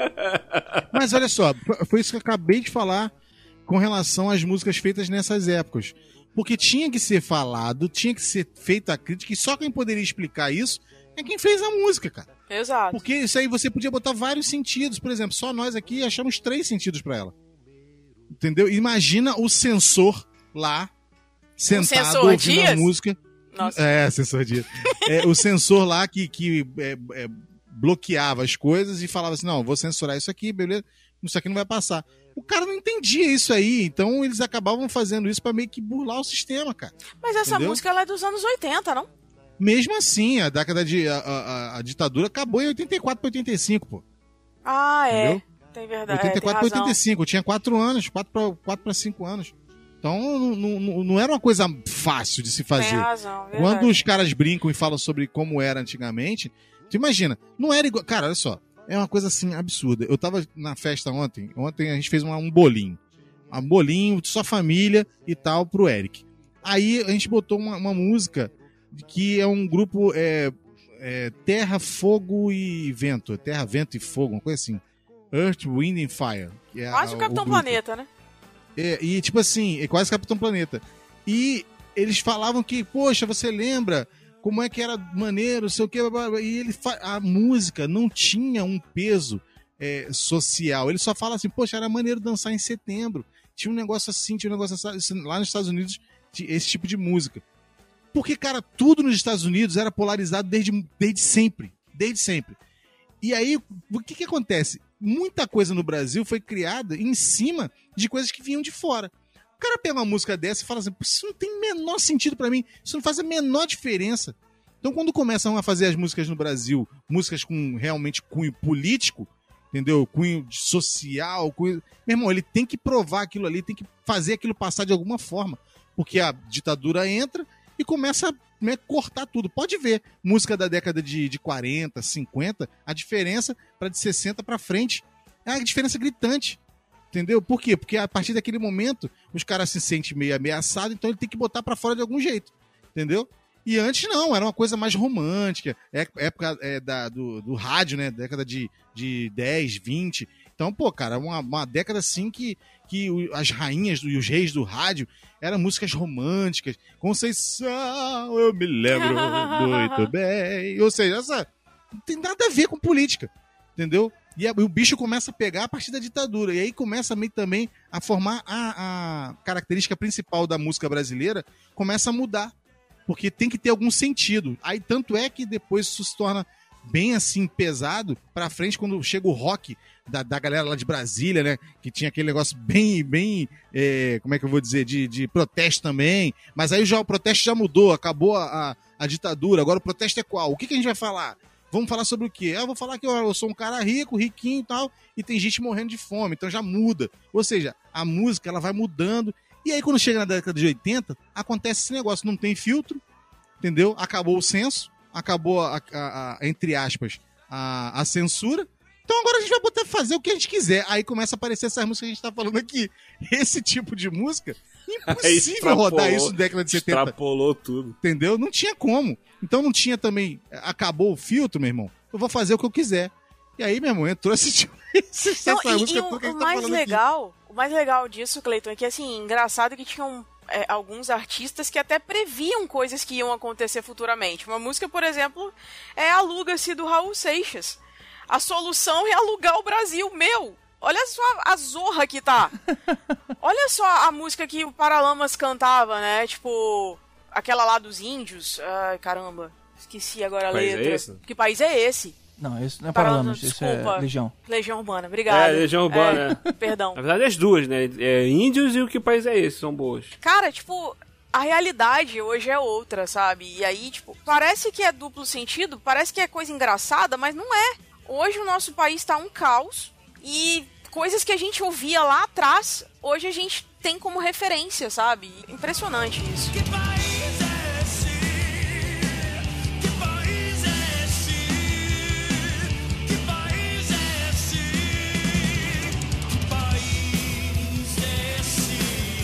Mas olha só, foi isso que eu acabei de falar com relação às músicas feitas nessas épocas. Porque tinha que ser falado, tinha que ser feita a crítica, e só quem poderia explicar isso é quem fez a música, cara. Exato. Porque isso aí você podia botar vários sentidos. Por exemplo, só nós aqui achamos três sentidos pra ela. Entendeu? Imagina o censor lá, sentado, censor ouvindo Dias? a música. Nossa. É, censor Dias. É, o censor lá que, que é, é, bloqueava as coisas e falava assim, não, vou censurar isso aqui, beleza? Isso aqui não vai passar. O cara não entendia isso aí, então eles acabavam fazendo isso pra meio que burlar o sistema, cara. Mas essa Entendeu? música ela é dos anos oitenta, não? Mesmo assim, a década de... A, a, a ditadura acabou em oitenta e quatro pra oitenta e cinco, pô. Ah, é. Entendeu? Tem verdade. oitenta e quatro é, para oitenta e cinco, eu tinha quatro anos, quatro para cinco anos. Então não, não, não era uma coisa fácil de se fazer. Tem razão, verdade. Quando os caras brincam e falam sobre como era antigamente, tu imagina, não era igual. Cara, olha só, é uma coisa assim absurda. Eu tava na festa ontem, ontem a gente fez uma, um bolinho. Um bolinho, só família e tal, pro Eric. Aí a gente botou uma, uma música que é um grupo é, é, Terra, Fogo e Vento. Terra, Vento e Fogo, uma coisa assim. Earth, Wind and Fire. Que é Quase a, o Capitão o grupo. Planeta, né? É, e tipo assim, é quase Capitão Planeta. E eles falavam que, poxa, você lembra como é que era maneiro, sei o que, e ele fa... a música não tinha um peso é, social. Ele só fala assim, poxa, era maneiro dançar em setembro. Tinha um negócio assim, tinha um negócio assim, lá nos Estados Unidos, esse tipo de música. Porque, cara, tudo nos Estados Unidos era polarizado desde, desde sempre. Desde sempre. E aí, o que que acontece? Muita coisa no Brasil foi criada em cima de coisas que vinham de fora. O cara pega uma música dessa e fala assim, isso não tem menor sentido pra mim, isso não faz a menor diferença. Então quando começam a fazer as músicas no Brasil, músicas com realmente cunho político, entendeu? Cunho social, cunho... Meu irmão, ele tem que provar aquilo ali, tem que fazer aquilo passar de alguma forma. Porque a ditadura entra e começa a né, cortar tudo. Pode ver, música da década de, de quarenta, cinquenta, a diferença para de sessenta para frente é uma diferença gritante. Entendeu? Por quê? Porque a partir daquele momento os caras se sentem meio ameaçados, então ele tem que botar pra fora de algum jeito. Entendeu? E antes não, era uma coisa mais romântica. É época é, da, do, do rádio, né? Década de, de dez, vinte. Então, pô, cara, uma, uma década assim que, que o, as rainhas do, e os reis do rádio eram músicas românticas. Conceição, eu me lembro muito bem. Ou seja, essa não tem nada a ver com política. Entendeu? E, a, e o bicho começa a pegar a partir da ditadura. E aí começa meio também a formar a, a característica principal da música brasileira, começa a mudar. Porque tem que ter algum sentido. Aí tanto é que depois isso se torna bem assim, pesado, pra frente, quando chega o rock da, da galera lá de Brasília, né? Que tinha aquele negócio bem, bem, é, como é que eu vou dizer, de, de protesto também. Mas aí já, o protesto já mudou, acabou a, a, a ditadura. Agora o protesto é qual? O que, que a gente vai falar? Vamos falar sobre o quê? Eu vou falar que ó, eu sou um cara rico, riquinho e tal, e tem gente morrendo de fome, então já muda. Ou seja, a música ela vai mudando. E aí quando chega na década de oitenta, acontece esse negócio, não tem filtro, entendeu? Acabou o censo, acabou, a, a, a, entre aspas, a, a censura. Então agora a gente vai poder fazer o que a gente quiser. Aí começa a aparecer essas músicas que a gente tá falando aqui. Esse tipo de música, impossível rodar isso na década de setenta. Extrapolou tudo. Entendeu? Não tinha como. Então não tinha também... Acabou o filtro, meu irmão. Eu vou fazer o que eu quiser. E aí, meu irmão, entrou esse tipo... essa Não, e, música e o, toda que a o gente tá mais falando legal, aqui. o mais legal disso, Cleiton, é que assim, engraçado que tinham é, alguns artistas que até previam coisas que iam acontecer futuramente. Uma música, por exemplo, é Aluga-se do Raul Seixas. A solução é alugar o Brasil, meu! Olha só a zorra que tá. Olha só a música que o Paralamas cantava, né? Tipo, aquela lá dos índios. Ai, caramba. Esqueci agora a Que país letra. é esse? Que país é esse? Não, isso não é Paralamas, isso desculpa. é Legião. Legião Urbana, obrigado. É, Legião Urbana. É, perdão. Na verdade, as duas, né? É, índios e o Que País é Esse são boas. Cara, tipo, a realidade hoje é outra, sabe? E aí, tipo, parece que é duplo sentido, parece que é coisa engraçada, mas não é. Hoje o nosso país tá um caos e coisas que a gente ouvia lá atrás, hoje a gente tem como referência, sabe? Impressionante isso. Que país é esse? Que país é esse? Que país é esse? Que país é esse?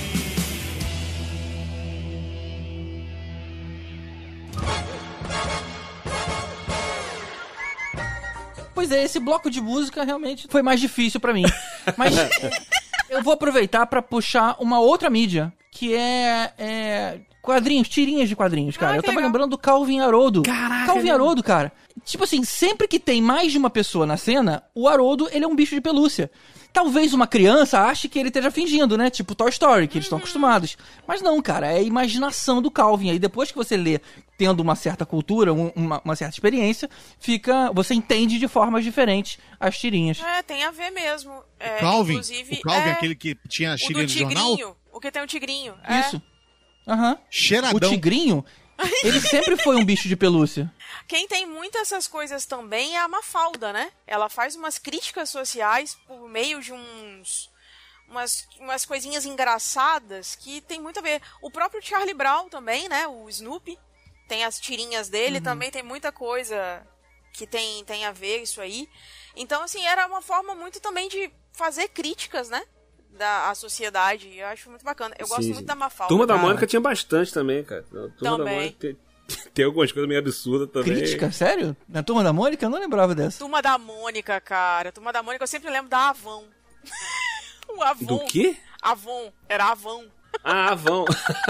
Pois é, esse bloco de música realmente foi mais difícil pra mim. Mas eu vou aproveitar pra puxar uma outra mídia, que é, é Quadrinhos, tirinhas de quadrinhos, cara. Ah, eu que tava legal. lembrando do Calvin Haroldo. Caraca, Calvin né? Haroldo, cara. Tipo assim, sempre que tem mais de uma pessoa na cena, o Haroldo, ele é um bicho de pelúcia. Talvez uma criança ache que ele esteja fingindo, né? Tipo Toy Story, que eles estão acostumados. Mas não, cara, é a imaginação do Calvin. Aí depois que você lê, tendo uma certa cultura, um- uma, uma certa experiência, fica, você entende de formas diferentes as tirinhas. É, tem a ver mesmo. É, Calvin, inclusive, o Calvin, é, aquele que tinha a o xícara do de jornal? tigrinho. O que tem o tigrinho. é. Isso. Aham. Cheiradão. O tigrinho, ele sempre foi um bicho de pelúcia. Quem tem muitas essas coisas também é a Mafalda, né? Ela faz umas críticas sociais por meio de uns... Umas, umas coisinhas engraçadas que tem muito a ver. O próprio Charlie Brown também, né? O Snoopy. Tem as tirinhas dele, também tem muita coisa que tem, tem a ver isso aí. Então, assim, era uma forma muito também de fazer críticas, né? Da a sociedade. Eu acho muito bacana. Eu gosto Sim, muito sim. da Mafalda. Turma da cara. Mônica tinha bastante também, cara. A Turma Também. da Mônica tem, tem algumas coisas meio absurdas também. Crítica? Sério? Na Turma da Mônica? Eu não lembrava dessa. Turma da Mônica, cara. Turma da Mônica, eu sempre lembro da Avon. O Avon. Do quê? Avon. Era Avon. Ah, vão.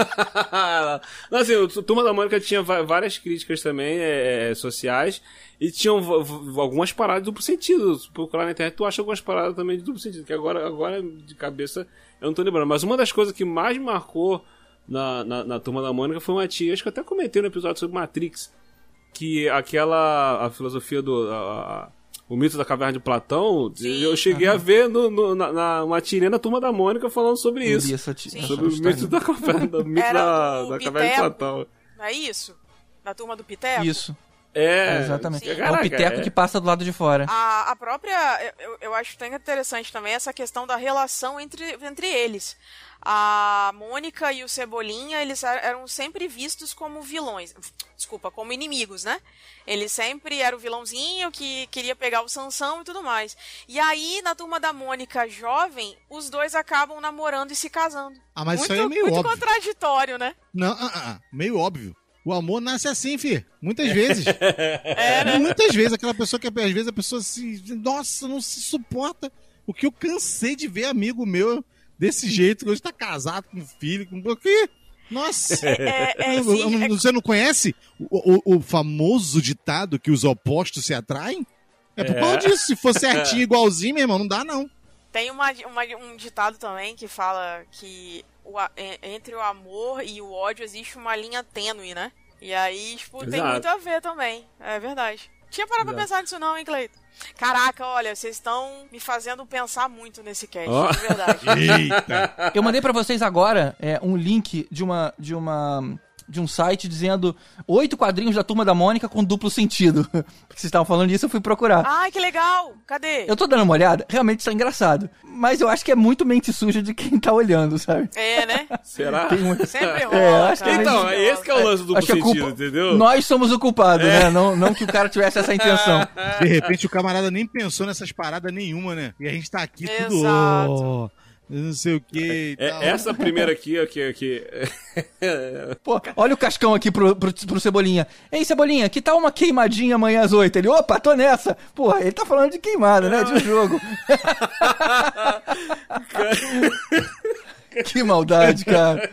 Não, assim, o Turma da Mônica tinha va- várias críticas também, é, é, sociais, e tinham v- v- algumas paradas de duplo sentido. Se procurar na internet, tu acha algumas paradas também de duplo sentido, que agora, agora de cabeça eu não tô lembrando. Mas uma das coisas que mais me marcou na, na, na Turma da Mônica foi uma tia, acho que eu até comentei no episódio sobre Matrix, que aquela, a filosofia do... A, a, o mito da caverna de Platão, Sim. eu cheguei a ver no, no, na, na, uma tirinha na Turma da Mônica falando sobre Eu isso. vi essa ti- Sobre essa o história. mito da caverna, do mito Era da, do da caverna de Piteco. Platão. Não é isso? Da Turma do Piteco? Isso. É, É, exatamente. Sim. É o piteco é. que passa do lado de fora. A, a própria... Eu, eu acho tão interessante também essa questão da relação entre, entre eles. A Mônica e o Cebolinha, eles er- eram sempre vistos como vilões. Desculpa, como inimigos, né? Ele sempre era o vilãozinho que queria pegar o Sansão e tudo mais. E aí, na Turma da Mônica jovem, os dois acabam namorando e se casando. Ah, mas muito, isso aí é meio muito óbvio. contraditório, né? Não, ah, ah, ah, meio óbvio. O amor nasce assim, fi. Muitas vezes. É, né? Muitas vezes. Aquela pessoa que, às vezes, a pessoa se... Nossa, não se suporta. O que eu cansei de ver amigo meu desse jeito, que hoje tá casado com filho, com... O quê? Nossa. É, é, Eu- sim, eu- é- Você não conhece o, o- o famoso ditado que os opostos se atraem? É por É. causa disso. Se for certinho, igualzinho, meu irmão, não dá, não. Tem uma, uma- um ditado também que fala que o a- en- entre o amor e o ódio existe uma linha tênue, né? E aí, tipo, tem Exato. muito a ver também. É verdade. Tinha parado pra Exato. pensar nisso não, hein, Cleiton? Caraca, olha, vocês estão me fazendo pensar muito nesse cast, Ó. de verdade. Eita. Eu mandei pra vocês agora é, um link de uma de uma de um site dizendo oito quadrinhos da Turma da Mônica com duplo sentido. Porque vocês estavam falando disso, eu fui procurar. Ai, que legal! Cadê? Eu tô dando uma olhada, realmente isso é engraçado. Mas eu acho que é muito mente suja de quem tá olhando, sabe? É, né? Será? Tem um- Sempre rola, É, acho que é Então, sempre esse que é o lance do duplo Acho que a sentido, culpa- entendeu? Nós somos o culpado, né? Não, não que o cara tivesse essa intenção. De repente o camarada nem pensou nessas paradas nenhuma, né? E a gente tá aqui tudo. Exato. "Oh, não sei o que. É, essa primeira aqui, ó, que, que... Pô, olha o cascão aqui pro, pro, pro Cebolinha. Ei, Cebolinha, que tal uma queimadinha amanhã às oito? Ele, opa, tô nessa. Porra, ele tá falando de queimada, né? De um jogo. Que maldade, cara.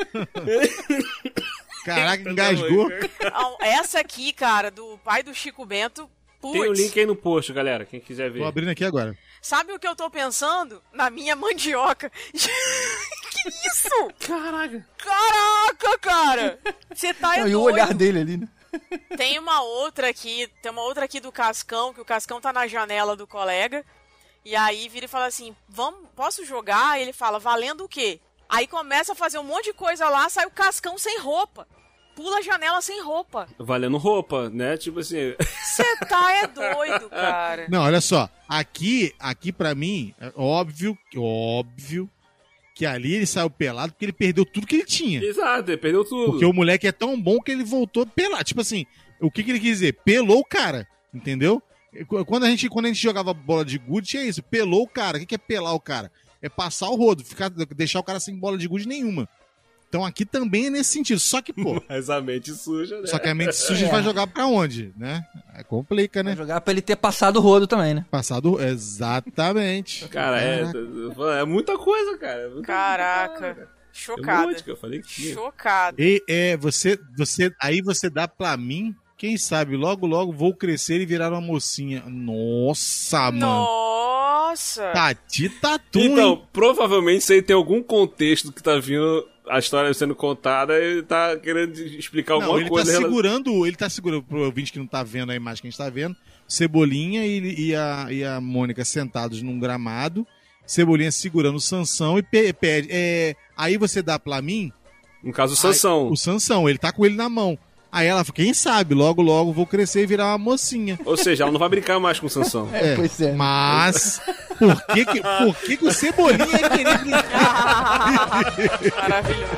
Caraca, engasgou. Ah, essa aqui, cara, do pai do Chico Bento, putz. Tem o link aí no post, galera, quem quiser ver. Tô abrindo aqui agora. Sabe o que eu tô pensando? Na minha mandioca. Que isso? Caraca. Caraca, cara! Você tá é Não, e o doido. olhar dele ali, né? Tem uma outra aqui, tem uma outra aqui do Cascão, que o Cascão tá na janela do colega. E aí vira e fala assim, vamos, posso jogar? E ele fala, valendo o quê? Aí começa a fazer um monte de coisa lá, sai o Cascão sem roupa. Pula a janela sem roupa. Valendo roupa, né? Tipo assim... Você tá é doido, cara. Não, olha só. Aqui, aqui pra mim, é óbvio, óbvio que ali ele saiu pelado porque ele perdeu tudo que ele tinha. Exato, ele perdeu tudo. Porque o moleque é tão bom que ele voltou pelado. Tipo assim, o que, que ele quis dizer? Pelou o cara, entendeu? Quando a gente, quando a gente jogava bola de gude, tinha isso. Pelou o cara. O que, que é pelar o cara? É passar o rodo, ficar, deixar o cara sem bola de gude nenhuma. Então aqui também é nesse sentido. Só que, pô... Mas a mente suja, né? Só que a mente suja É. vai jogar pra onde, né? É, complica, né? Vai jogar pra ele ter passado o rodo também, né? Passado... Exatamente. Cara, é, Caraca. é muita coisa, cara. É muita Caraca. coisa. Chocada. Emoji, que eu falei que tinha. Chocada. E é, você, você, aí você dá pra mim, quem sabe, logo, logo vou crescer e virar uma mocinha. Nossa, mano. Nossa. Tati Tatu, Então, hein? provavelmente isso aí tem algum contexto que tá vindo, a história sendo contada, e ele tá querendo explicar alguma Não, ele coisa. tá rela- segurando, ele tá segurando, pro ouvinte que não tá vendo a imagem que a gente tá vendo, Cebolinha e, e, a, e a Mônica sentados num gramado, Cebolinha segurando o Sansão e pe- pede, é, aí você dá pra mim... No caso, o Sansão. Aí, o Sansão, ele tá com ele na mão. Aí ela fala, quem sabe, logo, logo vou crescer e virar uma mocinha. Ou seja, ela não vai brincar mais com o Sansão. É, pois é. Mas, por que que, por que que o Cebolinha ia querer brincar? Maravilhoso.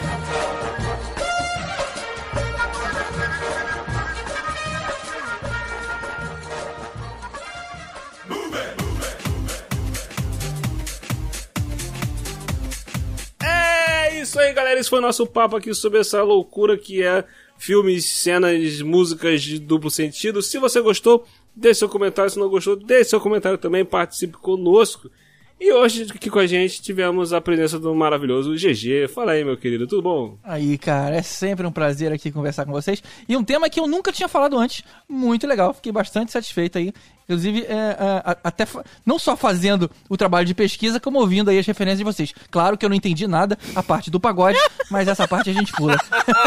É isso aí, galera. Esse foi o nosso papo aqui sobre essa loucura que é filmes, cenas, músicas de duplo sentido. Se você gostou, deixe seu comentário. Se não gostou, deixe seu comentário também. Participe conosco. E hoje aqui com a gente tivemos a presença do maravilhoso G G. Fala aí, meu querido, tudo bom? Aí, cara, é sempre um prazer aqui conversar com vocês. E um tema que eu nunca tinha falado antes. Muito legal, fiquei bastante satisfeito aí. Inclusive, é, é, a- até fa- não só fazendo o trabalho de pesquisa, como ouvindo aí as referências de vocês. Claro que eu não entendi nada, a parte do pagode, mas essa parte a gente pula.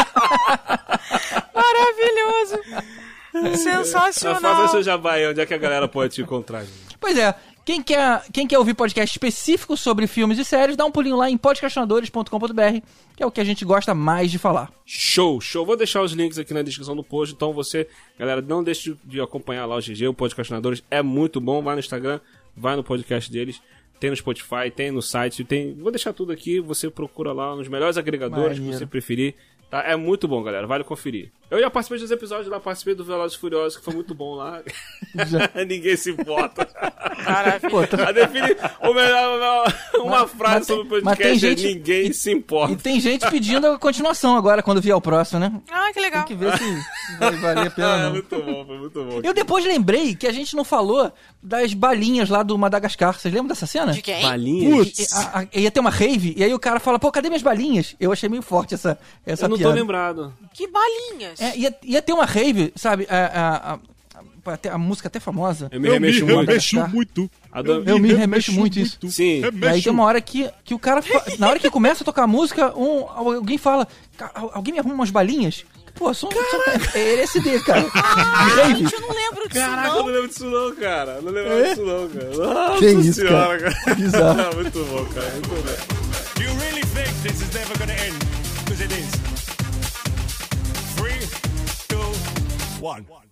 Maravilhoso. Sensacional. Faça seu jabá aí, onde é que a galera pode te encontrar? gente? Pois é, quem quer, quem quer ouvir podcast específico sobre filmes e séries, dá um pulinho lá em podcastinadores ponto com ponto b r, que é o que a gente gosta mais de falar. Show, show. Vou deixar os links aqui na descrição do post. Então você, galera, não deixe de acompanhar lá o G G, o Podcastinadores. É muito bom. Vai no Instagram, vai no podcast deles. Tem no Spotify, tem no site. Tem... Vou deixar tudo aqui. Você procura lá nos melhores agregadores Maneiro. que você preferir. Tá? É muito bom, galera. Vale conferir. Eu já participei dos episódios lá. Participei do Velozes e Furiosos, que foi muito bom lá. Ninguém se importa. Pô, tô- A definir o melhor, uma Mas- frase mas tem- sobre o mas tem podcast gente- é ninguém se importa. E tem gente pedindo a continuação agora, quando vier o próximo, né? Ah, que legal. Tem que ver se vai valer a pena. Ah, não. muito bom, foi muito bom. Eu depois lembrei que a gente não falou das balinhas lá do Madagascar. Vocês lembram dessa cena? De quem? Balinhas? E- e- a- a- ia ter uma rave, e aí o cara fala, pô, cadê minhas balinhas? Eu achei meio forte essa, essa Eu não tô piada. lembrado. Que balinhas. É, ia, ia ter uma rave, sabe? A, a, a, a, até- a música até famosa. Eu me remexo muito. remexo muito. A do- Eu me remexo muito isso. Sim. E aí tem uma hora que, que o cara. fa- Na hora que começa a tocar a música, um, alguém fala. "Ca- Alguém me arruma umas balinhas? Pô, só, só é L S D, cara. Ah, Rave. gente, eu não lembro disso, Caraca, eu não. não lembro disso não, cara. Eu não lembro É? disso não, cara. Nossa Que isso, senhora, cara. cara. Bizarro. Muito bom, cara. Muito bom. Do you really think this is never gonna end? Because it is. Three, two, one.